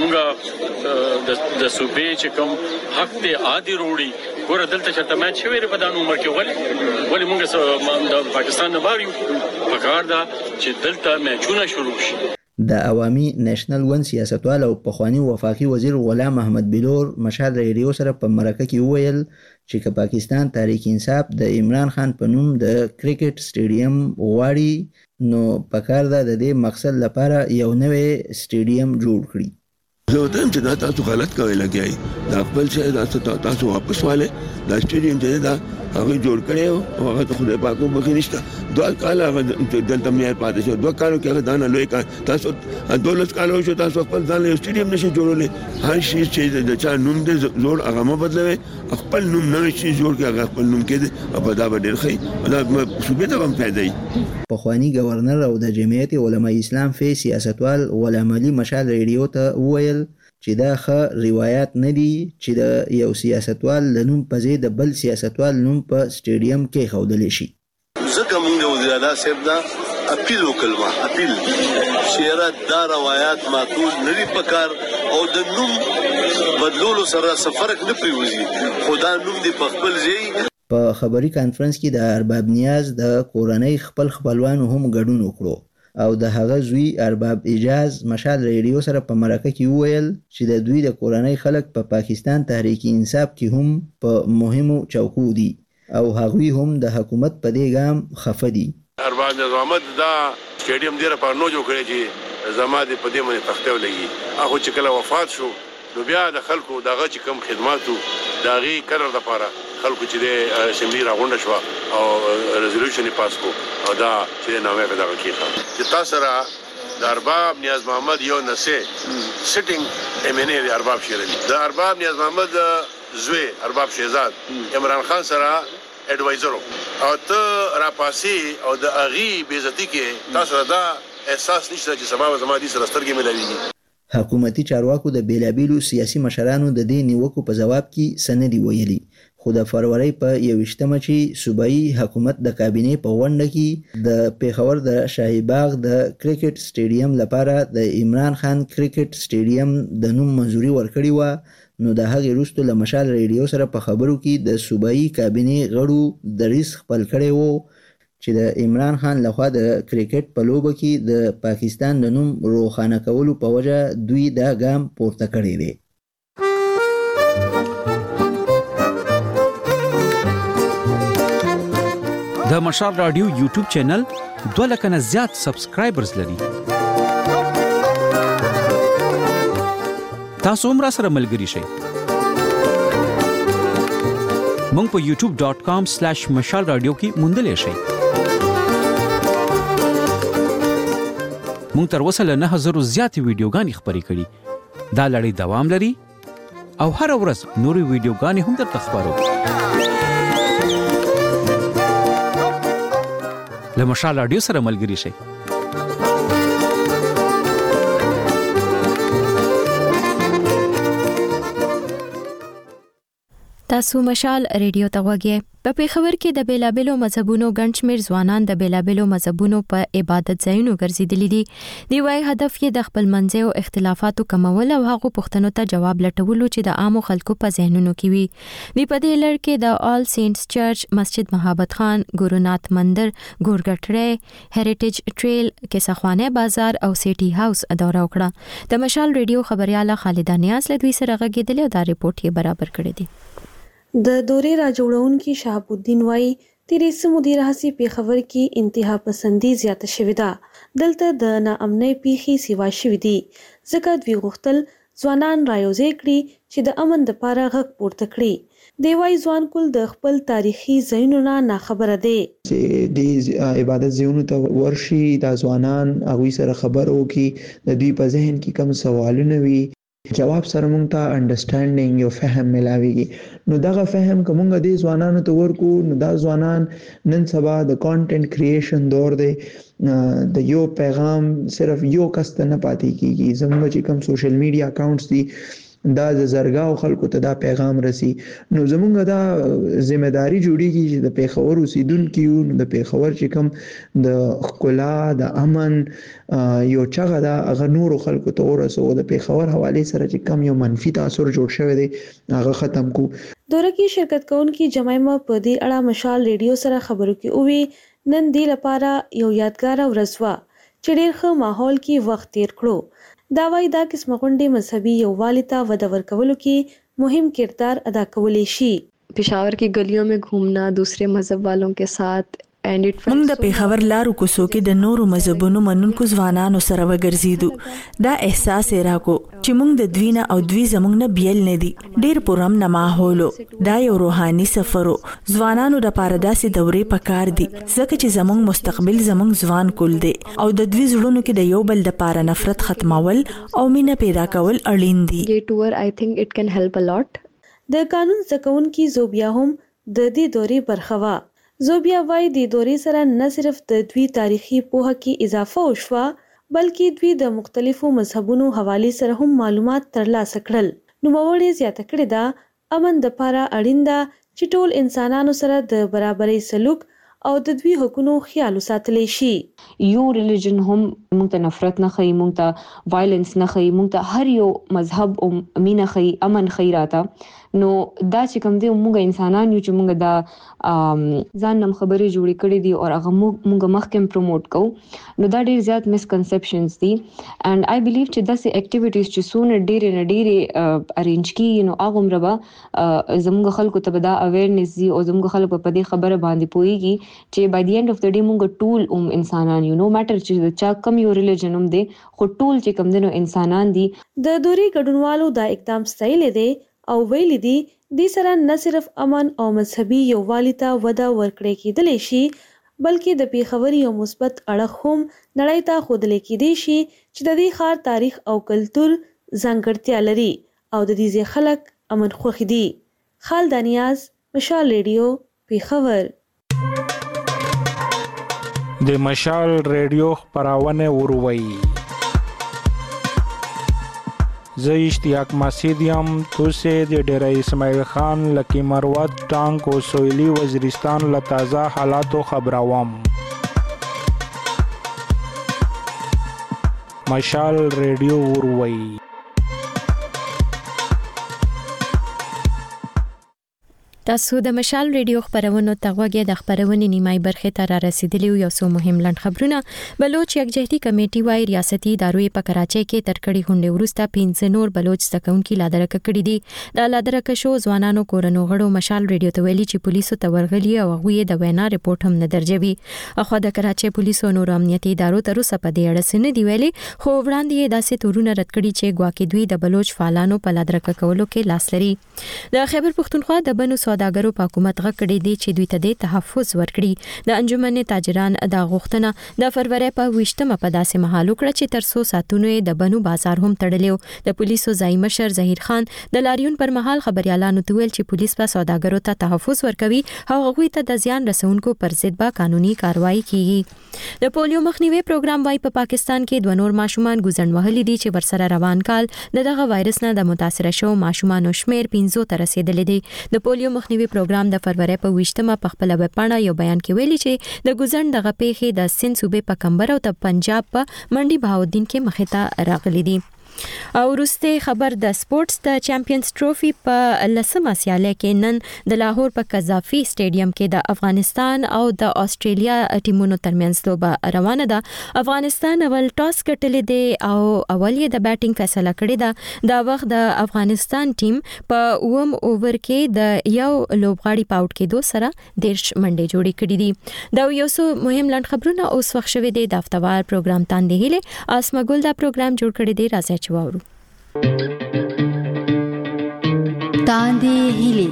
زموږه د صوبې چې کوم حق ته عادي روړي ګور دلته چې تمه شوی په دانو عمر کې ولې ولې موږ د پاکستان نه بار یو پکار دا چې دلته میچونه شروع شي. د عوامي نیشنل ګوند سیاستوال او پخوانی وفاقي وزیر غلام احمد بلور مشال ریډیو سره په مرکه کې وویل چې که پاکستان تحریک انصاف د عمران خان په نوم د کرکټ سټیډیم غواړي نو پکار ده د دې مقصد لپاره یو نوې سټیډیم جوړ کړي. زه وتم چې دا تاسو غلط کوي لګیای دا خپل څه دا تاسو واپس والے دا سټیډیم چې دا هغه جوړ کړو او هغه خدای پاک په کې نشته دوه کال هغه دلته مې پاتې شو دوه کالو کې هغه دانه لوی کار تاسو دولت کالو شو تاسو خپل ځان له سټیډیم نشي جوړولې هر شي چې د چا نوم دې زوړ هغه مو بدلوي خپل نوم نوې شي جوړ کې هغه خپل نوم کې او په دا به ډېر ښه دا صوبې ته هم فائدې. پخوانی گورنر او د جمعیت علماء اسلام فی سیاستوال غلام علي مشال ریډیو ته وویل چې دا ښه روایت نه دي چې د یو سیاستوال د نوم په ځای د بل سیاستوال نوم په سټیډیم کې ښودلی شي. ځکه موږ د وزیر اعلی صاحب دا اپیل وکړو اپیل چې دا روایت معقول نه دي پکار او د نوم بدلولو سره څه فرق نه پریوزي خو دا نوم دی په خپل ځای. په خبري کانفرنس کې د ارباب نیاز د کورنۍ خپل خپلوانو هم ګډون وکړو او د هغه زوی ارباب اجاز مشال ریډیو سره په مرکه کې وویل چې د دوی د کورنۍ خلک په پا پاکستان تحریک انصاف کې هم په مهمو چوکو دي او هغوی هم د حکومت په دې ګام خفه دي. ارباب نظام محمد دا سټیډیم ډیر په نو جوړ کړی چې زما د په دې باندې تخته ولګي هغه چې کله وفات شو نو بیا د خلکو دغه چې کم خدماتو داغي قرار د پاره خلکو چې د اسمبلی راغونډه شو او ریزولوشن پاس کو او دا چې نامه په دغه کې چې تاسو را د ارباب نیاز محمد یو نسه سټینګ ایم ان ای د ارباب شیرنی د ارباب نیاز محمد زوی ارباب شهزاد عمران خان سره اډوایزر او ته را پاسي او د اغي بیزتی کې تاسو دا احساس نشته چې سبا زما دي سره سترګې ملويږي. حکومتي چارواکو د بیلابیلو سیاسي مشرانو د دې نیوکو په جواب کې سندي ویلي خو د فروری په یوویشتمه چې صوبایي حکومت د کابینې په غونډه کې د پیښور د شاهي باغ د کرکټ سټیډیم لپاره د عمران خان کرکټ سټیډیم د نوم منځوري ورکړی و نو د هغې وروسته له مشال ریډیو سره په خبرو کې د صوبایي کابینې غړو دریځ خپل کړی و چې د عمران خان لخوا د کرکټ په لوبه کې د پاکستان د نوم روښانه کولو په وجه دوی دا ګام پورته کړی دی. د مشال رادیو یوټیوب چینل دوه لکه نه زیات سبسکرایبرز لري. تاسو هم را سره ملګري شئ. مونږ په یوټیوب ډاٹ کام سلیش مشال رادیو کې موندلی شئ. مونږ تر اوسه له نه زرو زیاتې ویډیوګانې خپرې کړي. دا لړۍ دوام لري او هر ورځ نورې ویډیوګانې هم درته خپرو. له مشال رادیو سره ملګري شئ. تاسو مشال ریډیو ته وګورئ. په پیښور کې د بیلابلو مذهبونو ګڼ شمېر ځوانان د بیلابلو مذهبونو په عبادت ځایونو ګرځېدلي دي. دی وايي هدف یې د خپل منځي او اختلافاتو کمول او هغو پوښتنو ته جواب لټولو چې د عامو خلکو په ذهنونو کې وي. دی په دې لړ کې د آل سینټس چرچ، مسجد محبت خان، ګورونات مندر، ګورګټری، هریټیج ټریل، کیسخوانه بازار او سیټي هاوس دوره وکړه. د مشال ریډیو خبرياله خالده نیاز له دوی سره غږېدلې او دا ریپورت یې برابر کړی دی. د دورې راجوړونکي شهاب الدین وایي تیریسه مدیر هسي پیښور کې انتها پسندي زیاته شوې ده. دلته د ناامنۍ پیښې سیوا شوې دي ځکه دوی غوښتل ځوانان رايوځای کړي چې د امن لپاره غږ پورته کړي. دی وايي ځوان کول د خپل تاریخي ځایونو نه ناخبره دي چې د عبادت ځایونو ته ورشي د ځوانان هغوی سره خبرو کې د دوی په ذهن کې کوم سوالونه وي جواب سره مونږ ته انډرستانډینګ یو فهم ملاويږي. نو دغه فهم کومګه دي ځوانانو ته ورکو نو دا ځوانان نن سبا د کانټینټ کریشن دور دی د یو پیغام صرف یو کس ته نه پاتې کیږي. زموږ چې کوم سوشل میډیا اکاونټس دي دا د زرګاو خلکو ته دا پیغام رسي. نو زمونږ دا ذمہ داری جوړیږي چې د پیښور اوسیدونکو یو د پیښور چې کوم د خلا د امن یو چغه دا هغه نور خلکو ته ورسو د پیښور حواله سره چې کوم یو منفي تاثیر جوړ شوی دی هغه ختم کو. دوره کې شرکت کوونکي جمایمه په دې اړه مشال ریډیو سره خبرو کې اووي نن دی لپاره یو یادګار ورځ وه چې ډېر ښه ماحول کې وخت تیر کړو. دا وايي دا قسمه غونډې مذهبي یووالي ته وده ورکولو کې مهم کردار ادا کولی شي. पेशावर की गलियों में घूमना दूसरे मजहब वालों के साथ موږ د پیښور لارو کوڅو کې د نورو مذهبونو منونکو ځوانانو سره وګرځیدو. دا احساس راکو چې موږ د دوی نه او دوی زموږ نه بیل نه دي. ډیر پرامن ماحول دا یو روحاني سفر ځوانانو لپاره داسې دورې پکار دي ځکه چې زموږ مستقبل زموږ ځوان کول دي او د دوی زړونو کې د یو بل لپاره نفرت ختمول او مینه پیدا کول اړین دي. یہ ټور آی تھنک اټ کین هیلپ ا لاټ. د قانون زکونکي زوبیا هم د دې دورې برخه وه. زوبیا وايي د دورې سره نه صرف د دوی تاریخي پوهه کې اضافه وشوه بلکې دوی د مختلفو مذهبونو حواله سره هم معلومات ترلاسه کړل. نوموړي زیاته کړې ده امن د لپاره اړین ده چې ټول انسانانو سره د برابرۍ سلوک او د دوی حقوقو خیال ساتلی شي. یو ریلیجن هم موږ ته نفرت نه خي، موږ ته وایلنس نه خي، موږ ته هر یو مذهب او مینه خي، امن خي راته. نو دا چې کوم دی موږ انسانان یو چې موږ دا ځان نم خبرې جوړې کړې دي او هغه موږ مخکې پروموټ کوو نو دا ډیر زیات مسکنسپشنز دي and I believe چې داسې اکټیویټیز چې سونه ډیر نه ډیر ارینج کی نو هغه مربا زموږ خلکو ته دا اویرنس دي او زموږ خلکو په دې خبره باندې پويږي چې by the end of the day موږ ټول اوم انسانان یو نو ماتر چې چا کم یو ریلیجن هم دی خو ټول چې کوم دنو انسانان دي د دوري ګډونوالو دا اقدام ستایل دي او ویل دي د سره نه صرف امن او مذهبي یووالي ته وده ورکړي کېدلی شي بلکې د پیښوري او مثبت اړخ هم نړۍ ته ښودل کېدی شي چې د دې ښار تاریخ او کلتور ځانګړتیا لري او د دې خلک امن خوښ دي. خالد نیاز، مشال ریډیو، پیښور. د مشال ریډیو خبرونه وروي. زه اشتیاق مسعود یم. توسه د ډیره اسماعیل خان لکی مروت ټانک او سویلی وزیرستان له تازه حالاتو خبروم. مشال ریډیو وروي. تاسو د مشال ریډیو خبرونو تغوګه د خبرونې نیمای برخه ته را رسیدلی یو څو مهم لند خبرونه. بلوچ یکجهتي کمیټي وايي ریاستي ادارې په کراچۍ کې ترکړی هونډې ورسته پنځه نور بلوچ ځکونکي لادرک کړي دي. د لادرک شو ځوانانو کورنو غړو مشال ریډیو ته ویلي چې پولیسو ته ورغلي او هغه د وینا رپورت هم نه درجوي. اخو د کراچۍ پولیسو نور امنیتي ادارو تر اوسه په دې اړه سن دی ویلي خو وړاندې داسې تورونه رد کړي چې ګواکې دوی د بلوچ فعالانو په لادرک کولو کې لاس لري. د خیبر پښتونخوا د بنو سوداګرو په حکومت غکړې دي چې دوی ته د تحفظ ورکړي. د انجمن تاجران د غوښتنه د فروری په ویشتمه په داسې مهال وکړه چې تر څو ساتونو د بنو بازار هم تړلیو. د پولیسو ځای مشر ظهیر خان د لاریون پر مهال خبريالانو ته ویل چې پولیس په سوداګرو ته تحفظ ورکوي او هغوی ته د زیان رسونکو پر ضد به قانوني کاروایی کیږي. د پولیو مخنیوي پروګرام وايي په پا پاکستان کې دوه نور ماشومان ګوزن وهلي دي چې ورسره روان کال دغه وایرس نه د متاثر شو ماشومان شمیر پنځو ته رسیدلی دی. د پولیو مخنیوي پروګرام د فروری په ویشتمه په خپل ویب پاڼه یو بیان کې ویلي چې د ګوزن دغه پیښې د سند صوبې په کمبر او د پنجاب په منډي بهاودین کې مخې ته راغلي دي. او وروسته خبر د سپورتس د چمپیونز ټرافي په لسمه سیالي کې نن د لاهور په قذافي سټیډیم کې د افغانستان او د استرالیا ټیمونو ترمنځ لوبه روانه ده. افغانستان اول ټاس ګټلې دی او اول یې د بیټینګ فیصله کړې ده. دا وخت د افغانستان ټیم په اوم اوور کې د یو لوبغاړي په اوټ کېدو سره دیرش منډې جوړې کړې دي. دا یو څو مهم لند خبرونه اوس وخت شوي دي. د هفتوار پروګرام تاندې هله اسمګل دا پروګرام جوړ کړی دی. راځي واورو تاندې هیلې.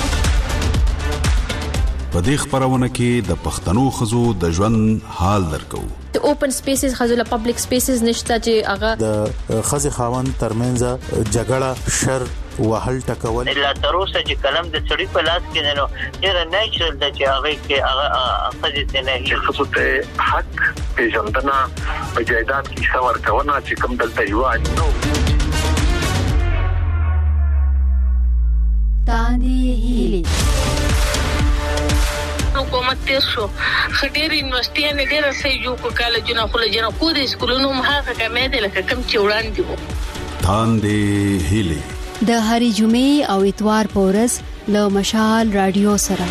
په دې خبرونه کې د پښتنو خزو د ژوند حال درکو. د اوپن سپیسز خزو له پبلک سپیسز نشته چې هغه د خزي خاوند ترمنځ جګړه شر وهل ټکول لا تر اوسه چې کلم د چړې په لاس کې نه نو ډیر نیچرل د چې هغه کې هغه خزي ته نه چې خصوص ته حق پیژندنه په جایداد کې څور کونه چې کوم دلته یو نو تاندې هیلې. حکومت تیر شو خډیر یونیورسيټي نه ډیر سې جو کو کالجونه خو له جنا کو د سکولونو مهاغه کمې ده لکه کم چې وړاندې وو. تاندې هیلې د هرې جمعې او اتوار په ورځ له مشال رادیو سره.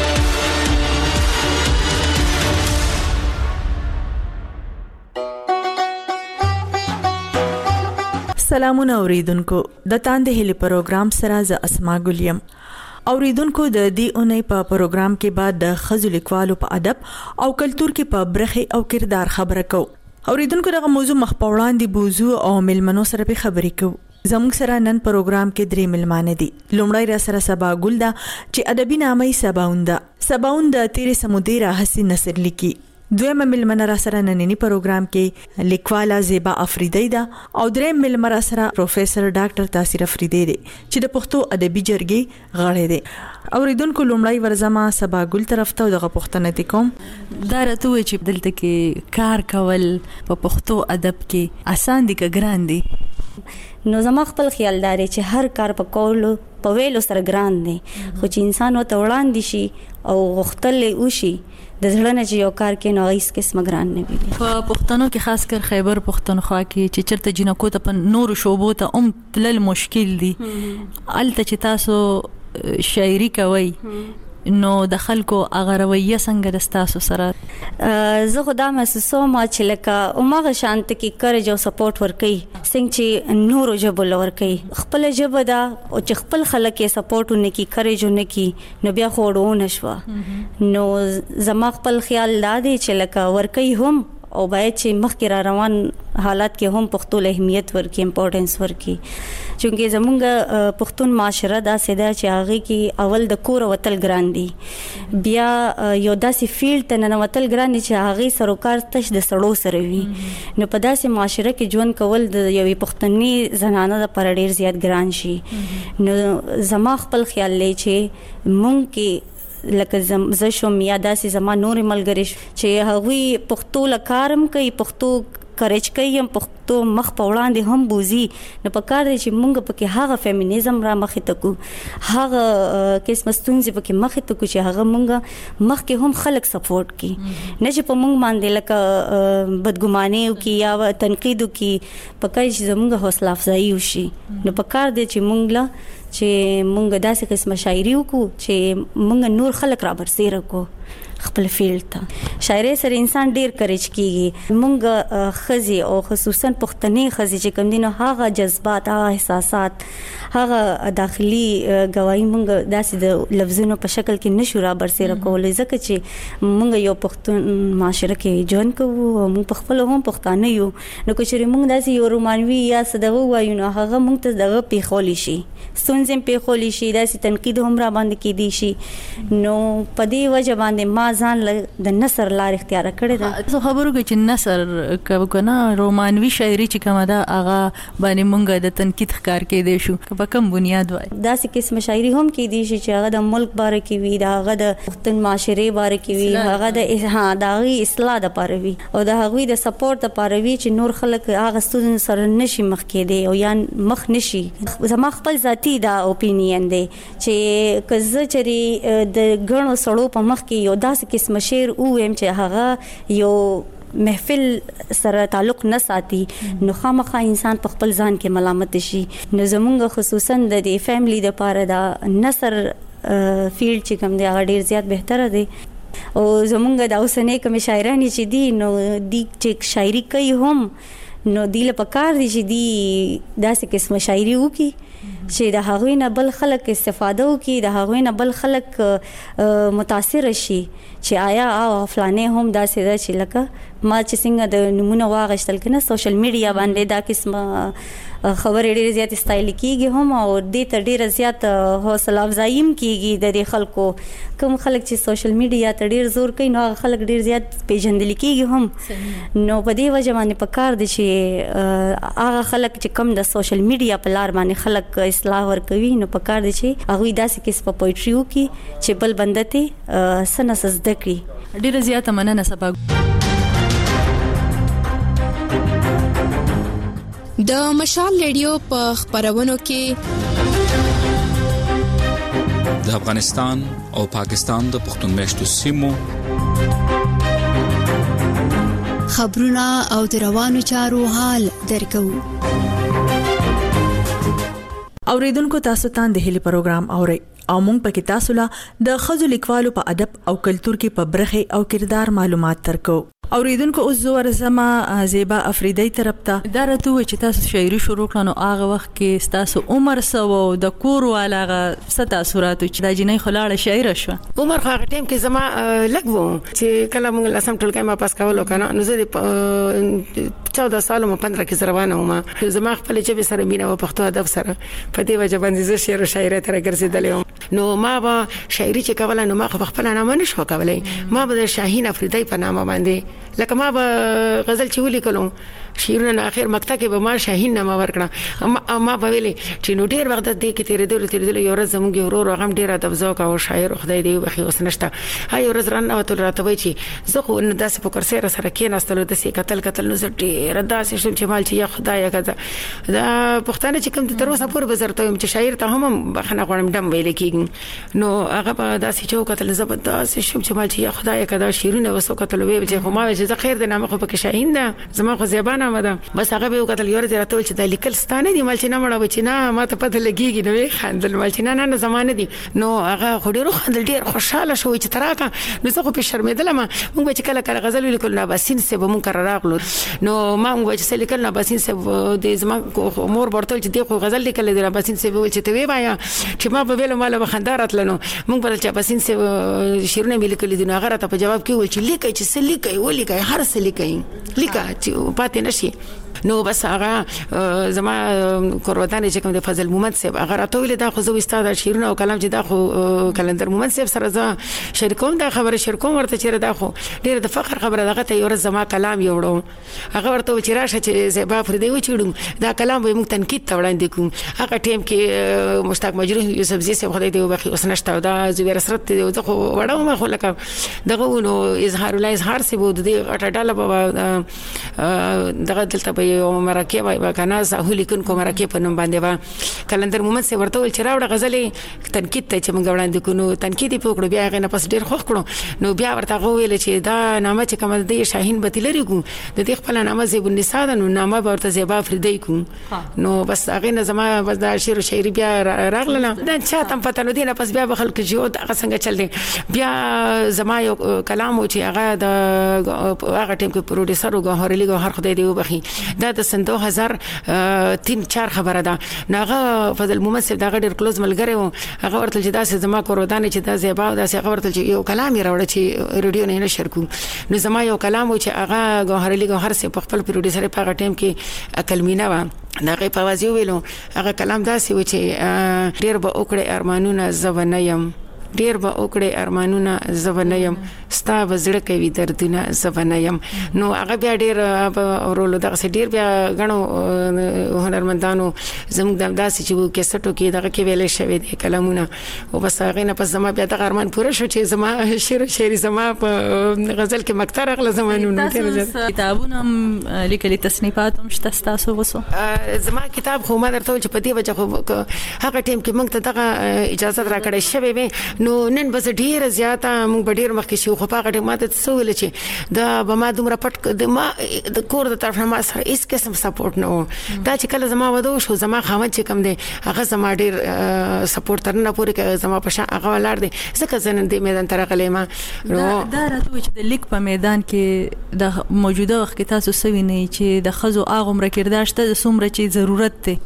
سلامونه اوریدونکو. د تاندې هیلې پروګرام سره ز اسما ګلیم. اوریدونکو د دې اونۍ په پروګرام کې بعد د خزو لیکوالو په ادب او کلچر کې په برخه او کردار خبره کو. اوریدونکو دغه موضوع مخ په وړاندې بوزو او ملمنو سره په خبرې کو. زموږ سره نن پروګرام کې درې ملمانه دي. لومړی را سره سبا ګل دا چې ادبي نامې سباوند سباوند تیرې سمودیرا حسین نصر لیکي. دویمه ملمنه را سره نننی پروګرام کې لیکواله زیبا افریدی ده او دریم ملمنه را سره پروفیسور ډاکټر تاثیر افریدی دی چې د پښتو ادبي جرګې غړی دی. اوریدونکو لومړی ورزما سبا ګل طرف ته دغه پښتنه تی کوم دا راته وی چې دلته کې کار کول په پښتو ادب کې آسان دي که ګران دي؟ نو زما خپل خیال داري چې هر کار په کولو په ویلو سره ګران دی خو چې انسان وته وړاندې شي او غختل وشي د زړه نه چې یو کار کې نو هیڅ قسم ګران نه وي. په پښتنو کې خاص کر خیبر پښتونخوا کې چې چرته جنکو ته په نور شوبو ته ام تلل مشکل دي الته چې تاسو شاعري کوي نو د خلکو هغه رویه څنګه د تاسو سره زه خو دا محسوسوم چې لکه عمره شانت کې کرج او سپورټ ورکړي څنګه چې نورو ژبو ورکړي خپل ژبه دا او چې خپل خلک یې سپورټ ونکي کرج ونکي نو بیا خوړو نشو نو زما خپل خیال دا دی چې لکه ورکړي هم او باید چې مخکې را روان حالات کې هم پښتو له اهمیت ورکړي امپورټنس ورکړي چونکه زمونږ پښتون معاشره دا ساده چې هغه کې اول د کور وتل ګران دي بیا یو داسې فیلډ ته نه وتل ګران دي چې هغه سروکار تش د سړو سره وي نو په داسې معاشره کې ژوند کول د یوې پښتني زنانه لپاره ډیر زیات ګران شي نو زما خپل خیال لې چې مونږ کې لکه زم ز شوم یا داسې زما نور ملګری چې هغوی پښتو لکارم کوي پښتو کرچ کوي هم پښتو مخ په وړاندې هم بوزي نو په کار دی چې مونږ پکې هغه فیمینیزم را مخې ته کو هغه قسم ستونزې پکې مخې ته کو چې هغه مونږ مخکې هم خلک سپورټ کی نه چې په مونږ باندې لکه بدګماني او کی یا تنقید کی پکې چې زمونږ حوصله افزایی وشي نو په کار دی چې مونږ لا چې مونږ داسې قسمه شاعري وکړو چې مونږ نور خلک را برسېره کو خپل فیلډ ته شاعري سره انسان ډیر کرچ کیږي مونږ خزي او خصوصا پښتني خزي چې کوم دینو هغه جذبات هغه احساسات هغه داخلي گواہی مونږ داسې د لفظونو په شکل کې نشو را برسېره کولای ځکه چې مونږ یو پښتون معاشره کې ژوند کوو او مونږ په خپل هم پښتانه یو نو کچري مونږ داسې یو رومانوي یا صدغه وایو نو هغه مونږ ته دغه پیښول شي ستونزې پیښول شي داسې تنقید هم را باندې کېدی شي نو په دې وجه باندې ما ځان د نثر لار اختیار کړی دا زه خبرو کې چې نثر کوي کنه رومانوي شاعري چې کومه دا هغه باندې مونږ د تنقید ښکار کې دی شو په کوم بنیاد وای داسې قسم شاعري هم کې دي چې هغه د ملک باره کې وي دا هغه د پښتون معاشري باره کې وي هغه د ها د اصلاح د پاره وي او د هغوی د سپورټ د پاره وي چې نور خلک هغه ستون سره نشي مخ کې دي او یا مخ نشي زما خپل ذاتی دا اپینین دی چې کزه چری د ګڼو سړو په مخ کې یو داسې قسم شعر او هم چې هغه یو محفل سره تعلق نه ساتي نو خامخا انسان په خپل ځان کې ملامت شي نو زمونږ خصوصا د دې فیملی د پاره دا نثر فیلډ چې کوم دی هغه ډیر زیات بهتره دی او زمونږ د اوسنۍ کوم شاعرانی چې دي نو دی چې شاعري کوي هم نو دی له پکار دي چې دی داسې قسم شاعري وکي چې د هغوی نه بل خلک استفاده وکي د هغوی نه بل خلک متاثر شي چې آیا او فلانه هم داسې ده چې لکه ما چې څنګه د نمونه واغشتل کنه سوشل میډیا باندې دا قسمه خبرې ډېر زیات استایل کیږي هم او دې ته ډېر زیات حوصله افزایی کیږي د دې خلکو کوم خلک چې سوشل میډیا ته ډېر زور کوي نو خلک ډېر زیات پیژندل کیږي هم نو په دې وجه باندې پکار دي چې هغه خلک چې کم د سوشل میډیا په لار باندې خلک اصلاح ورکوي نو پکار دي چې هغه داسې قسمه پوئټری وکي چې بل بندته سنه زده کړي ډېر زیات مننه سبا د مشال ریډیو په خبرونو کې د افغانستان او پاکستان د پښتون میشتو سیمو خبرونه او د روانو چارو حال درکو اوریدونکو تاسو ته د هلي پروګرام اوري او مونږ پکې تاسو له د خزو لیکوالو په ادب او کلچر کې په برخه او کردار معلومات ترکو اوریدونکو اوس زور زما زیبا افریدی طرف ته دا راته چې تاسو شاعري شروع کړنو هغه وخت کې تاسو عمر سو د کور والاغه ستا صورت چې د جنۍ خلاړه شاعر شو عمر خو هغه ټیم کې زما لګو چې کله موږ لسم ټولګي ما پاس کولو کنه نو زه چودہ سالو ما پندرہ کې روانه وم زما خپل چې سره مینه او پښتو ادب سره په دې وجه باندې زه شعر او شاعري تر ګرځیدلې نو ما به شاعري چې کوله نو ما خپل نامه نشو کولای ما به شاهین افریدی په نامه باندې لکه ما به غزل چې ولیکلم شیرونه نه اخر مکتب کې به ما شاهین نه ما ورکړه ما په ویلې چې نو ډیر وخت دې کې تیرې دل تیرې دل یو ورځ زموږ یو ورور هغه ډیر ادب ذوق او شاعر خدای دې بخي اوس نشته هاي ورځ ران او تل راته وای چې زه خو نن داسې په کرسي سره کې ناستلو داسې قتل قتل نو زه ډیر داسې شم چې مال چې یا خدای کذا دا پښتانه چې کوم تر اوسه پورې بزرته يم چې شاعر ته هم بخنه غوړم دم ویل کېږي نو هغه په داسې چوک قتل زبردست شم چې مال چې یا خدای کذا شیرونه وسو قتل وی چې خو ما چې زه خیر دې نامه خو پکې شاهین ده زما خو زیبانه مده بس هغه به قتل یو ځای راته چې د لیکل ستانه دي مال چې نه مړه و چې نه ما ته پته لګيږي نو خندل مال چې نه نه زمانه دي نو هغه خو ډیرو خندل ډیر خوشاله شو چې تراکه نو زه خو په شرمېدل ما موږ چې کله کله غزل لیکل نه باسین سه به مونږ کار راغلو نو ما موږ چې لیکل نه باسین سه د زما مور ورته چې دی خو غزل لیکل دی باسین سه به چې ته وی بایا چې ما په ویلو مال بخندارت لنو موږ په چې باسین سه شیرونه مې لیکل دي نو هغه ته په جواب کې ول چې لیکي چې څه لیکي ولي کوي هر څه لیکي لیکه چې پاتې نشي نو بس هغه زما قربانه چې کوم د فضل مومند صاحب هغه راته ویل دا خو زه استاد شیرونه او کلام چې دا خو کلندر مومند صاحب سره زه شریکوم دا خبره شریکوم ورته چې دا خو ډیره د فخر خبره دغه ته یو ورځ زما کلام یوړو هغه ورته چې راشه چې زیبا فردی و چړم دا کلام به موږ تنقید ته وړاندې کوم هغه ټیم کې مشتاق مجروح یوسف زی صاحب خدای دې وبخي اوس نشته دا زویر سرت دې خو وړو ما خو لکه دغه نو اظهار الله اظهار سی بود دې اټاډاله بابا دغه دلته یو مرکه وای کنه زه لیکن کوم مرکه په نوم باندې وا کلندر مومند سي ورته ول چې راوړه غزلې تنقید ته چې موږ وړاندې کوو تنقید په وکړو بیا غنه پس ډیر خوښ کړو نو بیا ورته غوېل چې دا نامه چې کوم د شاهین بتلری کو د دې خپل نامه زیب النساء نو نامه ورته زیبا فردی کو نو بس هغه نه زما بس دا شعر او شاعري بیا راغله دا چاته پته نو دینه پس بیا بخل کې جو هغه څنګه چل دی بیا زما یو کلام او چې هغه د هغه ټیم کې پروډوسر او غوړلی غوړ خدای دی وبخي دا د سن دو هزار تین چار خبره ده ناغه فضل مومند صاحب دا ډېر کلوز ملګری و هغه ورته چې دا زما کورودانه چې دا زیبا دا هغه ورته چې یو کلام یې راوړ چې ریډیو نه نشر کو نو زما یو کلام و چې هغه غوړلی غوړ سره په خپل پروډوسر په هغه ټیم کې اکلمینا و ناغه په وازی ویلو هغه کلام داسې و چې ډېر به وکړي ارمانونه زونیم ډیر به وکړي ارمانونه زونیم ستا وزړه کوي دردونه زونیم نو هغه بیا ډیر اورولو دغه ډیر بیا غنو هنرمندانو زموږ د داسې چې کیسټو کې دغه کې ویلې شوی دی کلامونه او بس هغه نه پس زما بیا د ارمان پوره شو چې زما شعر شعري زما په غزل کې مکتر اغله زمانونو کې کتابونه لیکلي تصنیفات هم شته تاسو وسو زما کتاب خو ما درته چې په دې وجه خو هغه ټیم کې موږ ته دغه اجازه راکړې شوی وي نو نن بس ډیر زیاته موږ ډیر مخکې شو خو په هغه ماته څه ویل چې دا به ما دومره پټ د ما د کور د طرف نه ما سره هیڅ قسم سپورټ نه و دا چې کله زما ودو شو زما خاوند چې کم دی هغه زما ډیر سپورټ تر نه پورې کې زما په شان هغه ولر دی ځکه زنه دې میدان تر غلې ما دا راته چې د لیک په میدان کې د موجوده وخت کې تاسو سوي نه چې د خزو اغه عمر کېرداشته د څومره چې ضرورت دی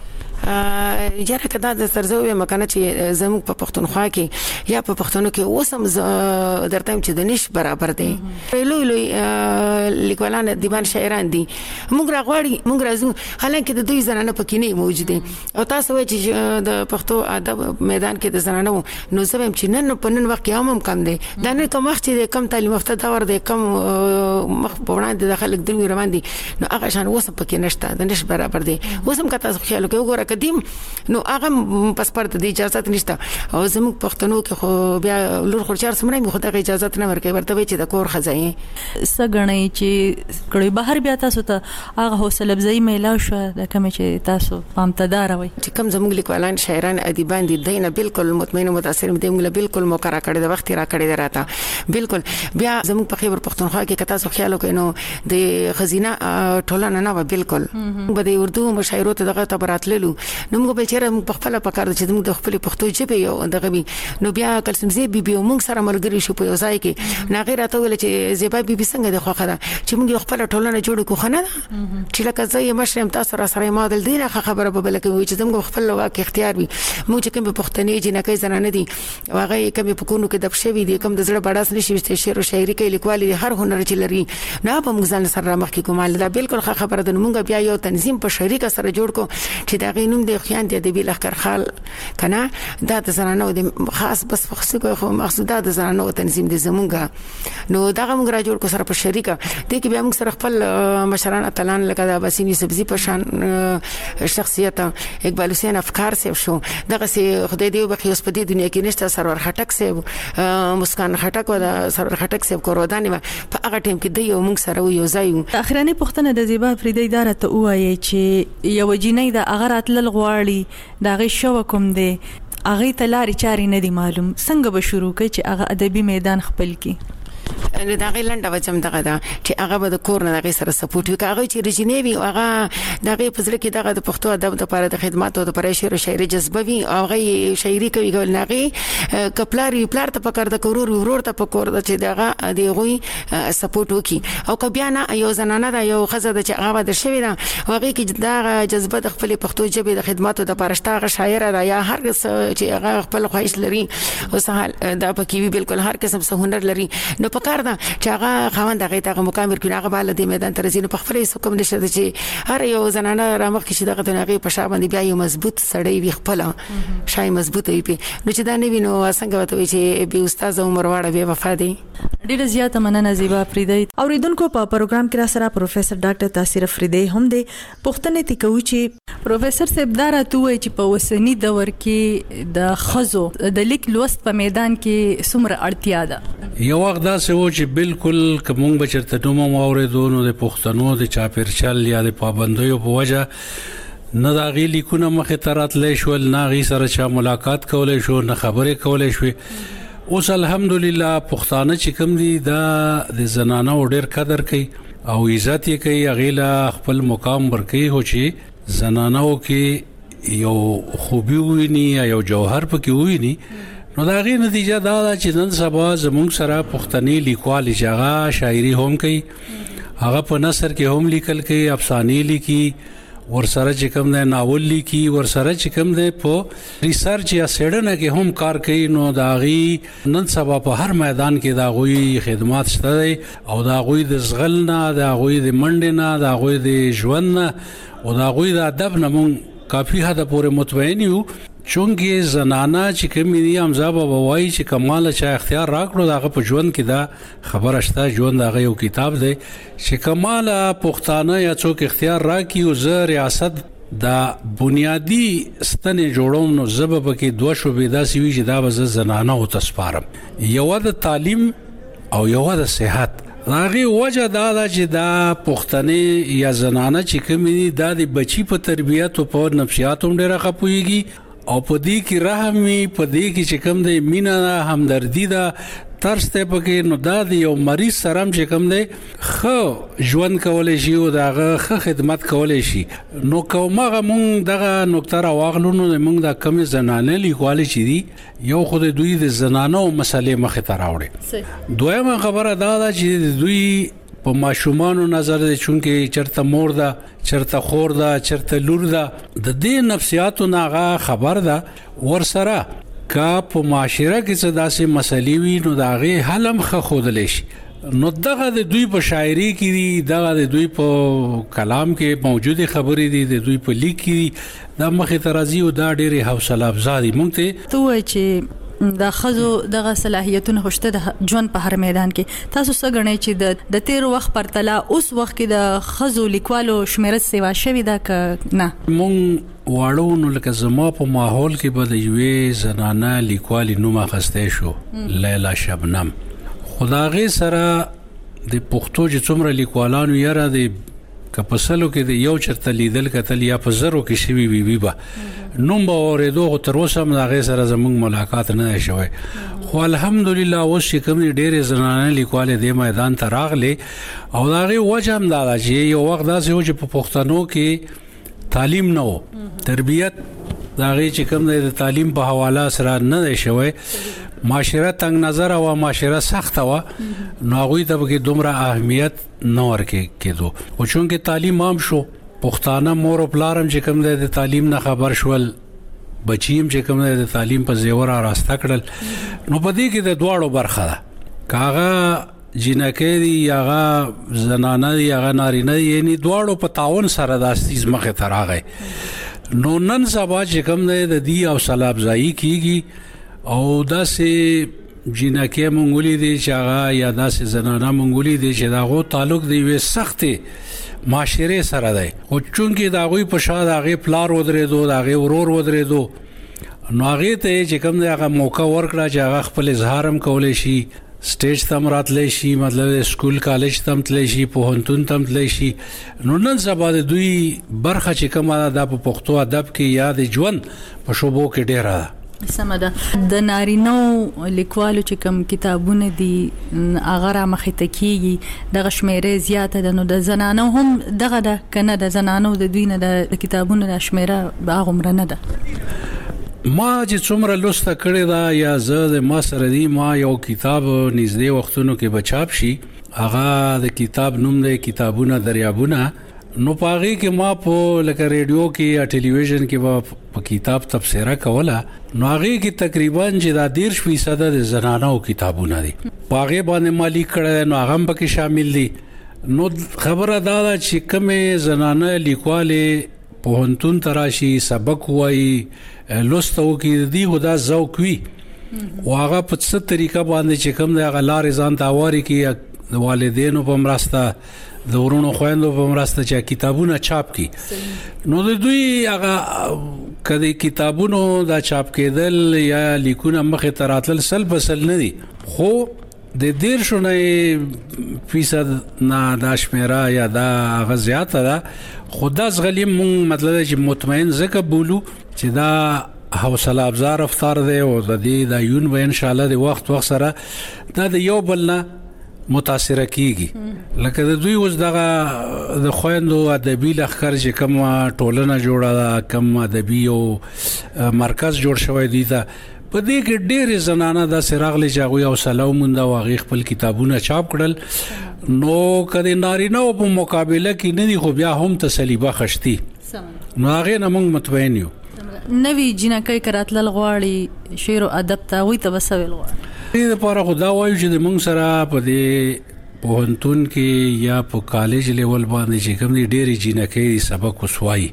یاره کدا د سرزوی مکانه چې زموږ په پښتونخوا کې یا په پښتونو کې اوسم درته چې د نش برابر دی لوی لوی لیکوالان دیوان شاعران دي موږ راغواړي موږ راځو حالانکه د دوی زنانه پکې نه موجود دي او تاسو وایي چې د پښتو ادب میدان کې د زنانه نو زبم چې نن په نن وخت کې هم کم دي دا نه کوم وخت چې کم تعلیم یافته دور دی کم مخ په وړاندې د خلک د روان دي نو هغه شان اوسم پکې نشته د نش برابر دی اوسم کته خیال کوي وګوره قدیم نو هغه پاسپورت د اجازه نشته او زموږ پښتنو کې خو بیا لور خورچار سمره مخ ته اجازه نه ورکوي ورته وي چې د کور خزایي سګړې چې کړي بهر بیا تاسو ته هغه حوصله افزایی میلا شو د کوم چې تاسو پام تدار وي چې کوم زموږ لیکوالان شاعران ادیبان دي دینه بالکل مطمئن متاثر دي موږ بالکل موقره کړی د وخت را کړی دراته بالکل بیا زموږ په خیبر پښتونخوا کې کتا سو خیال وکړو نو د خزینه ټولنه نه و بالکل به د اردو مشاعرو ته دغه تبراتللو نو موږ به چیرې موږ په خپل پکار چې موږ د خپل پښتو ژبه یو دغه بي نو بیا کلسم زی بي بي موږ سره ملګری شو په یو ځای کې نه غیر راته ویل چې زیبا بي بي څنګه د خوخه ده چې موږ خپل ټولنه جوړ کو خنه ده چې لکه زې مشرم تاسو را سره مادل دینه خبره به بلکې وي چې موږ خپل واک اختیار وي موږ چې کوم پښتني جنکې زنانه دي هغه کوم په کونو کې د شوی دي کوم د زړه بڑاس نشي شعر او شاعري کې لیکوالي هر هنر چې لري نه په موږ ځان سره مخ کې کومال دا بالکل خبره ده موږ بیا یو تنظیم په شریکه سره جوړ کو چې دا غي چې نوم د خیان د ادبي لخر خال کنه دا د زنانو د خاص بس خصوصي خو مقصوده د زنانو تنظیم د زمونږه نو دا موږ را جوړ کو سره په شریکه د کې بیا موږ سره خپل مشران اتلان لکه د باسینی سبزی په شان شخصیت اقبال حسین افکار سیب شو دغه سي خدای دې وبخي اوس په دې دنیا کې نشته سرور خټک سیب مسکان خټک و د سرور خټک سیب کورودانې په هغه ټیم کې د یو موږ سره یو ځای اخرانی پښتنه د زیبا فریدی اداره ته وایي چې یو جنۍ د اگر اتل غواړي دا غي شو کوم دی اغه تلاري چاري نه دی معلوم څنګه به شروع کوي چې اغه ادبي میدان خپل کی ان دا غي لنډه وجم دغه دا چې هغه به د کور نه دغه سره سپورټ وکړي هغه چې رجنی وي هغه دغه پزړه کې دغه د پښتو ادب لپاره د خدماتو د پرې شعر او شاعري جذبه وي هغه شاعري کوي ګول نغي کپلاری پلار ته پکړ د کورور ورور ته پکور د چې دغه دی غوي سپورټ وکړي او ک بیا نه یو زنانه دا یو خزه د چې هغه د شوی دا هغه کې دغه جذبه د خپل پښتو ژبه د خدماتو د پرشتاغه شاعر دا یا هر څه چې هغه خپل خواهش لري او سهال دا پکې وی بالکل هر قسم څه هنر لري نو پکار دا چې هغه خوند هغه ته مقام ورکړي هغه بل د میدان ترزینو په خپل حکم نشته چې هر یو زنانه رامخ کې دغه دغه په شابه بیا یو مضبوط سړی وي خپل شای مضبوط وي نو چې دا نه وینو څنګه وته چې به استاد عمر واړه به وفا دي ډیره زیاته مننه زیبا فریدی اوریدونکو په پروګرام کې را سره پروفیسور ډاکټر تاثیر فریدی هم دی پښتنه تی کوي چې پروفیسور صاحب دارا توي چې په وسنی دور کې د خزو د لیک لوست په میدان کې څومره اړتیا ده یو وخت دا سه و چې بالکل کوم بچرته نوم اوریدونو د پښتنو د چاپیرچل یا د پابندیو په وجه نه دا غي لیکونه مخه ترات لې شو نه غي سره چا ملاقات کولای شو نه خبرې کولای شو اوس الحمدلله پښتانه چې کوم دي دا د زنانه ډېر قدر کوي او عزت یې کوي غیلا خپل مقام ورکوي هو چې زنانو کې یو خوبي ویني یو جوهر پکې ویني نو دا غي نتیجه دا ده چې نن سبا زموږ سره پښتني لیکوال جګه شاعري هم کوي هغه په نثر کې هم لیکل کوي افسانې لیکي ورسره چې کوم نه ناول لیکي ورسره چې کوم نه په ریسرچ یا سیډنه کې هم کار کوي نو دا غي نن سبا په هر میدان کې دا غوي خدمات شته او دا غوي د زغلنا دا غوي د منډنا دا غوي د ژوند او دا غوي د ادب نمون کافي حد پورې مطمئن یو چونګې زنانا چې کوم دی امزا بابا وای چې کمال چا اختیار راکړو داغه په ژوند کې دا خبره شته ژوند داغه یو کتاب دی چې کمال پښتانه یا څوک اختیار راکړي او زه ریاست دا بنیادی ستنې جوړوم نو زبب کې دوه شوبې داسې وی چې دا به زنانه او تسپارم یو د تعلیم او یو د صحت هغه وجه دا دا چې دا پښتنې یا زنانه چې کوم دي دا د بچي په تربيت او په نفسيات هم ډېر خپويږي او په دې کې رحمي په دې کې چې کوم دی مینا همدردی دا ترس ته پکې نو دا د یو مریض سره چې کوم دی خو ژوند کولای شي او داغه خ خدمت کولای شي نو کومه مونږ دغه نقطه راغلو نو مونږ دا کم زنانه لیکوال شي دي یو خود دوی د زنانو مسلې مخه ته راوړي دویمه خبره دا ده چې دوی په ماشومانو نظر دي چونکه چرته مور ده چرته خور ده چرته لور ده د دې نفسیاتو ناغه خبر ده ورسره کا په معاشره کې څه داسې مسلې وي نو داغه حلم خ خودلې شي نو دغه د دوی په شاعري کې دي دغه د دوی په کلام کې موجوده خبرې دي د دوی په لیک کې دا مخه ترازی او دا ډېری حوصله افزا دي مونږ ته توه چې د خزو دغه صلاحیتونه خوشته د ژوند په هر میدان کې تاسو څه غنئ چې د تیر وخت پرتله اوس وخت کې د خزو لیکوالو شمیره سیوا شوی دا ک نه مونږ واړو نو لکه زما په ماحول کې به د یوې زنانه لیکوالي نوم اخسته شو لیلا شبنم خدای سره د پښتو چې څومره لیکوالانو یاره د کپسلو کې د یو چرته لیدل کتل یا په زرو کې شوی وی وی با نوم به اوریدو تر اوسه هم هغه سره زموږ ملاقات نه شوی خو الحمدلله اوس چې کوم ډېر زنانه لیکواله د میدان ته راغلي او هغه وجه هم دا چې یو وخت داسې و چې په پښتنو کې تعلیم نه و تربیت دا غي چې کوم د تعلیم په حواله سره نه شوی معاشره تنگ نظر او معاشره سخت و نو غوي ته کې دومره اهمیت نه ورکې کېدو او چونکه تعلیم عام شو پښتانه مور او پلارم چې کوم د تعلیم نه خبر شول بچیم چې کوم د تعلیم په زیور راسته کړل نو په دې کې د دواړو برخه ده کاغه جنکه دی یاغه زنانه دی یاغه نارینه دی یعنی دواړو په تعاون سره د اساس مخه تراغه نو نن سبا چې کوم د دې او صلاح افزایی کیږي او داسې جنکه مونږولي دي چې هغه یا داسې زنانه مونږولي دي چې داغو تعلق دی وي سختي معاشره سره دی او چونکی داغوی په شا داغه پلار ودرېدو داغه ورور ودرېدو نو هغه ته چې کوم دغه موقع ورکړه چې هغه خپل اظهار هم کولای شي سټیج تم راتلی شي مطلب سکول کالج تم تلی شي پوهنتون تم تلی شي نو نن سبا د دوی برخه چې کومه د پښتو ادب کې یاد ژوند په شوبو کې ډیره سمده د نارینو لیکوالو چې کوم کتابونه دي هغه را مخې ته کیږي دغه شمیره زیاته ده نو د زنانو هم دغه د کنه د زنانو د دوی نه د کتابونو د شمیره هغه عمر نه ده ما چې څومره لوسته کړې دا یا زه د ما سره دی ما یو کتاب نږدې وختونو کې بچاپ شي هغه د کتاب نوم دی کتابونه دریابونه نو پاغي کې ما په لکه ریډیو کې یا ټلویزیون کې په کتاب تفسیره کوله نو هغه کې تقریبا چې دا ډیر فیصد د زنانو کتابونه دي پاغي باندې مالی کړه نو هغه پکې شامل دي نو خبره دا ده چې کومه زنانه لیکواله پوهنتون تراشي سبق وایي لوستو کې دی خدا ذوق وي او هغه په څه طریقه باندې چې کوم د غلار ځان تاوري کې د والدینو په مرسته د ورونو خويندو په مرسته چې کتابونه چاپ کی نو د دوی هغه کدي کتابونو دا چاپ کېدل یا لیکونه مخه تراتل سل بسل نه دي خو د ډیر شونه فیصد نه د شمیره یا دا غزيات ده خدا زغلیم مون مطلب چې مطمئن زکه بولو چې دا حوصله افزار رفتار دی او د دې د یون و ان شاء الله د وخت وخت سره دا د یو بل نه متاثر کیږي لکه د دوی اوس دغه د خويندو ادبي لخر چې کوم ټولنه جوړه ده کوم ادبي او مرکز جوړ شوی دی دا په دې کې ډېر زنانه د سراغلي جاغوي او سلاموند او غي خپل کتابونه چاپ کړل نو کله نارینه په مقابله کې نه دي خو بیا هم تسلی بخښتي نو هغه نه موږ مطمئن یو نوی جنکې کراتل غواړي شعر او ادب ته وي تبسوي غواړي دې لپاره خدا وایي چې موږ سره په دې پوهنتون کې یا په کالج لیول باندې چې کوم دي ډېری جنکې سبق وسوي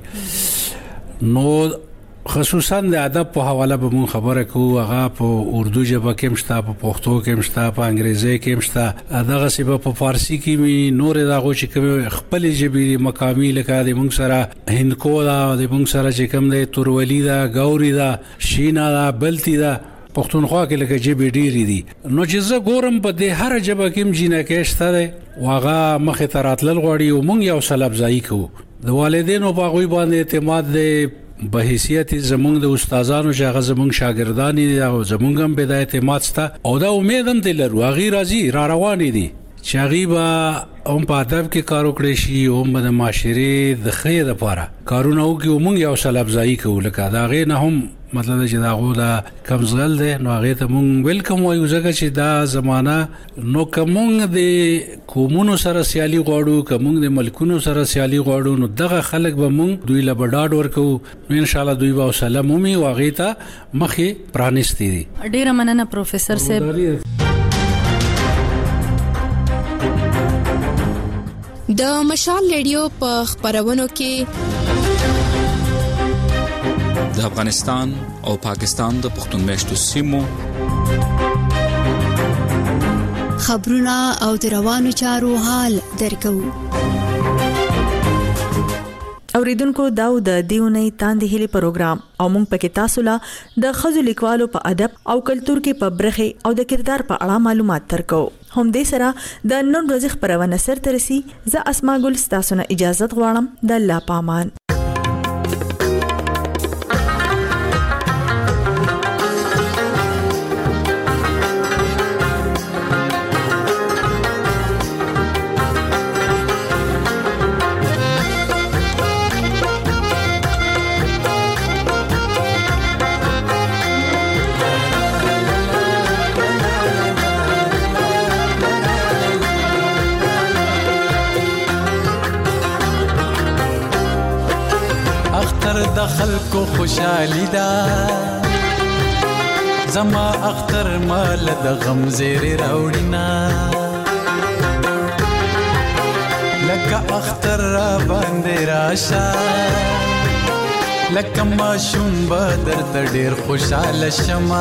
نو خصوصا د ادب په حواله به مون خبره کوو هغه په اردو ژبه کې مشته په پښتو کې مشته په انګریزي کې مشته دغه سبب په فارسی کې می نور دغه چې کوم خپل ژبې مقامي لکه د مون سره هندکو دا د مون سره چې کوم د تورولي دا غوري دا شینا دا بلتی دا پښتونخوا کې لکه ژبې ډېری دي نو چې زه ګورم په دې هر ژبه کې جنکه شته واغه مخه تراتل غوړي او مونږ یو سلب ځای کوو د والدینو په غوي باندې اعتماد دی به حیثیت زمونږ د استادانو چې هغه زمونږ شاګردان دي او زمونږ هم به د اعتماد ستا او دا امید هم دي لرو هغه راځي را روان دي چې هغه به هم په ادب کې کار وکړي شي او هم د معاشري د خیر لپاره کارونه وکړي مونږ یو سلب ځای کوو لکه دا غي نه هم مطلب چې دا غو دا کمزغل دی نو هغه ته مونږ ویلکم وایو ځکه چې دا زمانہ نو کومه د کومونو سره سیالي غواړو کومه د ملکونو سره سیالي غواړو نو دغه خلک به مونږ دوی له بډاډ ورکو ان شاء الله دوی به سلام مومي واغې ته مخې پرانستي دي ډیره مننه پروفیسور صاحب د مشال ریډیو په خبرونو کې د افغانستان او پاکستان د پښتون مېشتو سیمو خبرونه او د روانو چارو حال درکو اوریدونکو داو د دیونی تاندې هلي پروګرام او مونږ پکې تاسو له د خزو لیکوالو په ادب او کلچر کې په برخه او د کردار په اړه معلومات ترکو هم دې سره د نن ورځې خبرونه سر ترسي ز اسما ګل تاسو نه اجازه غواړم د الله پامان خلکو خوشالي دا زما اختر مال د غم زیر راوړینا لکه اختر را باندې راشه لکه ماشوم به درته ډېر خوشحاله شمه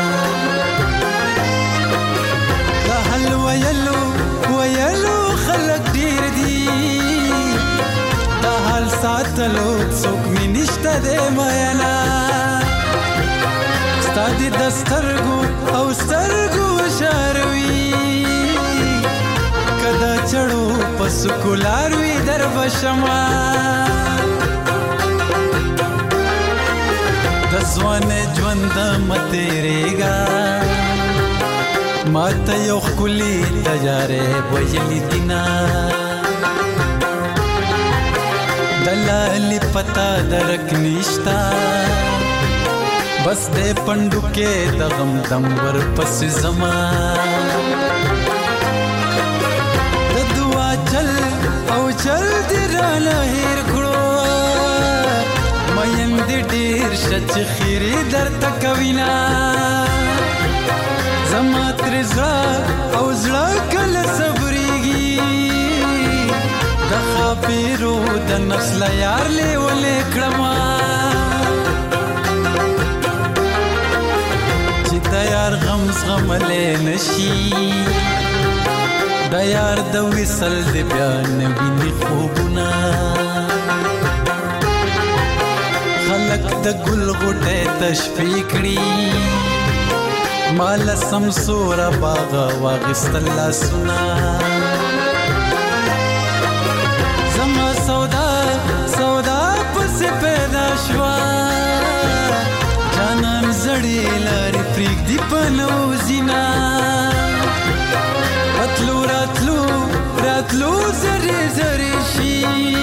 د حل ویلو ویلو خلک ډېر دي د حال ساتلو څوک مې نشته دی میینه ستا دې د سترګو او سترګو شاروي که د چړو په سکولار وي در به شمه د ځوانۍ ژوند مه تېرېږه ما ته یو ښکلي تجارب ویلي دینه د لالې پتا درک نشته بس دې پنډو کې د غم دم ورپسې زما د دعا چل او چل دې رانه هېر کړو مین دې ډېر شه چې خیرې درته کوینه زما ترې زړه او زړه کله صبرېږي د خاپیرو د نفس له یار لیولې کړمه چې د یار غم زغملی نشي د یار د وصل د بیا نه ویني خوبونه خلک د ګل غوټۍ تشفی کړي مال سمسوره باغه واغستل لاسونه زما سودا سودا پسې پیدا شوه جانان زړې لارې پرېږدي په نوزینه راتلو راتلو راتلو زرې زرې شي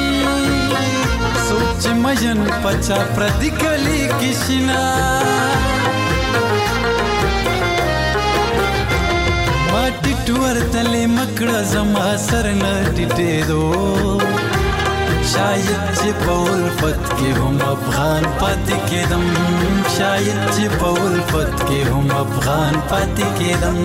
څوک چې مژن پچا پردي کلي کې شینه ما ټیټ ورتلې مکړه زما سر نه ټیټېدو شاید چې په الفت کې هم افغان پاتې کېدم شاید چې په الفت کې هم افغان پاتې کېدم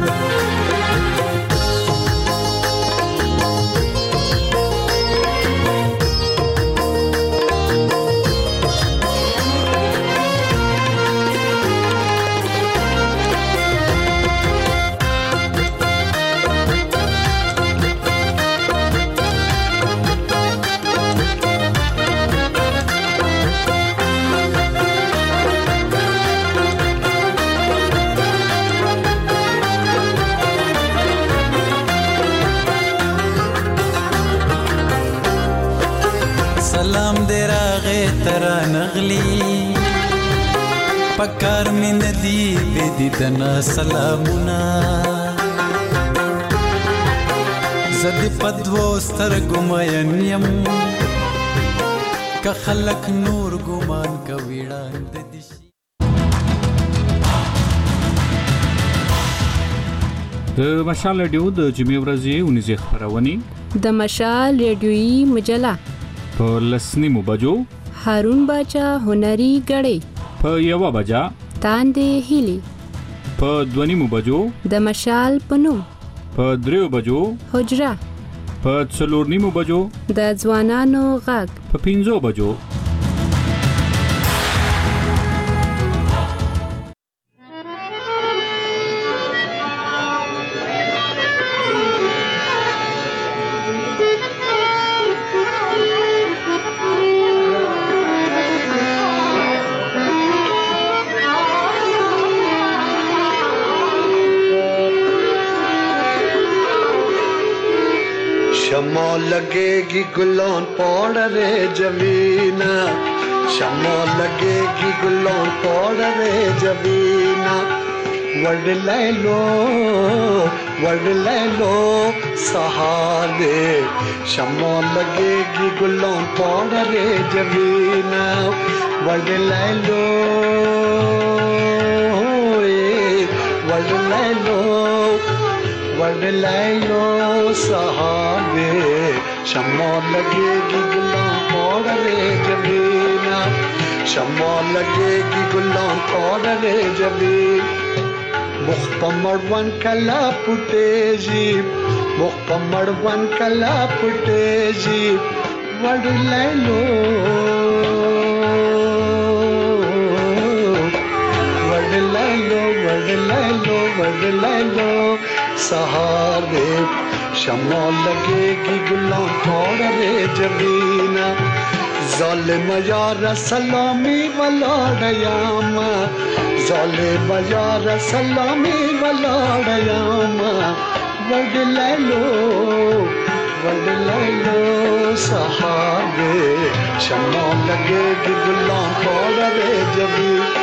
سلام دې راغې ترا نغلی پکار مې ندی بې دیدنه سلامونه زه دې په دوو سترګو مین یم که خلک نور ګمان کوي ړانده دي شي د مشال رادیو د جمعې ورځې اونیزې خپرونې د مشال رادیويي مجله په لسنیمو بجو هارون باچا هنري غړې په یوه بجا تاندې هیلي په دونیمو بجو د مشال پنوم په دریو بجو حجره په څلورنیمو بجو د ځوانانو غږ په پنځو بجو शमा लगेगी गुलान पौड़ रे जमीना शमा लगेगी गुलान पौड़ रे जमीना वर्ड ले लो वर्ड ले लो सहारे शमा लगेगी गुलान पौड़ रे जमीना वर्ड ले लो वर्ड ले लो वर्ड ले लो सहारे शमा लगेगी गुलाम पौड़ रे जमीना शमा लगेगी गुलाम पौड़ रे जमीन मुख्तमरवन कला पुटेजी मुख्तमरवन कला पुटेजी वर्ड ले लो वड ले लो वड ले लो सहारे शमा लगेगी गुलां तोड़ रे जबीना ज़ालिम यार सलामी वलाड़यामा ज़ालिम यार सलामी वलाड़यामा वड ले लो वड ले लो सहारे शमा लगेगी गुलां तोड़ रे जबीना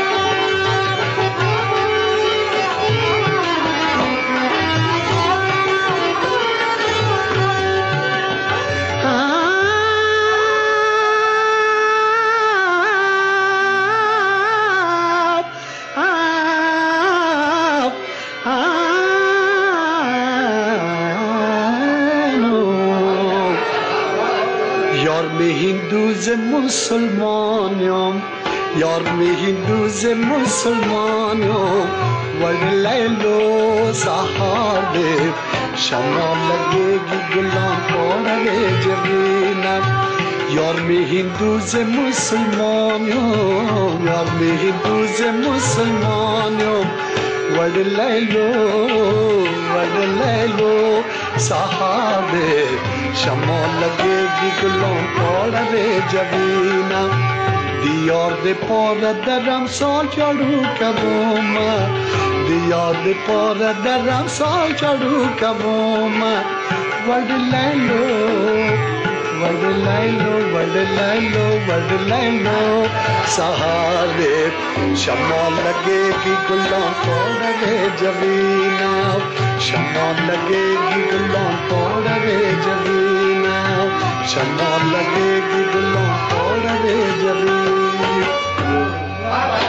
हिंदू मुसलमानों यार में हिंदू से मुसलमानों वड ले लो सहारे शमा लगेगी गुलाम तोड़ रे जबीना यार में हिंदू से मुसलमानों यार में हिंदू से मुसलमानों वड ले लो वड ले लो सहारे शमा लगेगी गुलां तोड़ रे जबीना दियार दे पार दरम साल चढ़ू कबोमा दियार दे पार दरम साल चढ़ू कबोमा वड ले लो वड ले लो वड ले लो वड ले लो सहारे शमा लगेगी गुलां तोड़ रे जबीना शमा लगेगी गुलां तोड़ रे जबीना शमा लगेगी गुलां तोड़ रे जबीना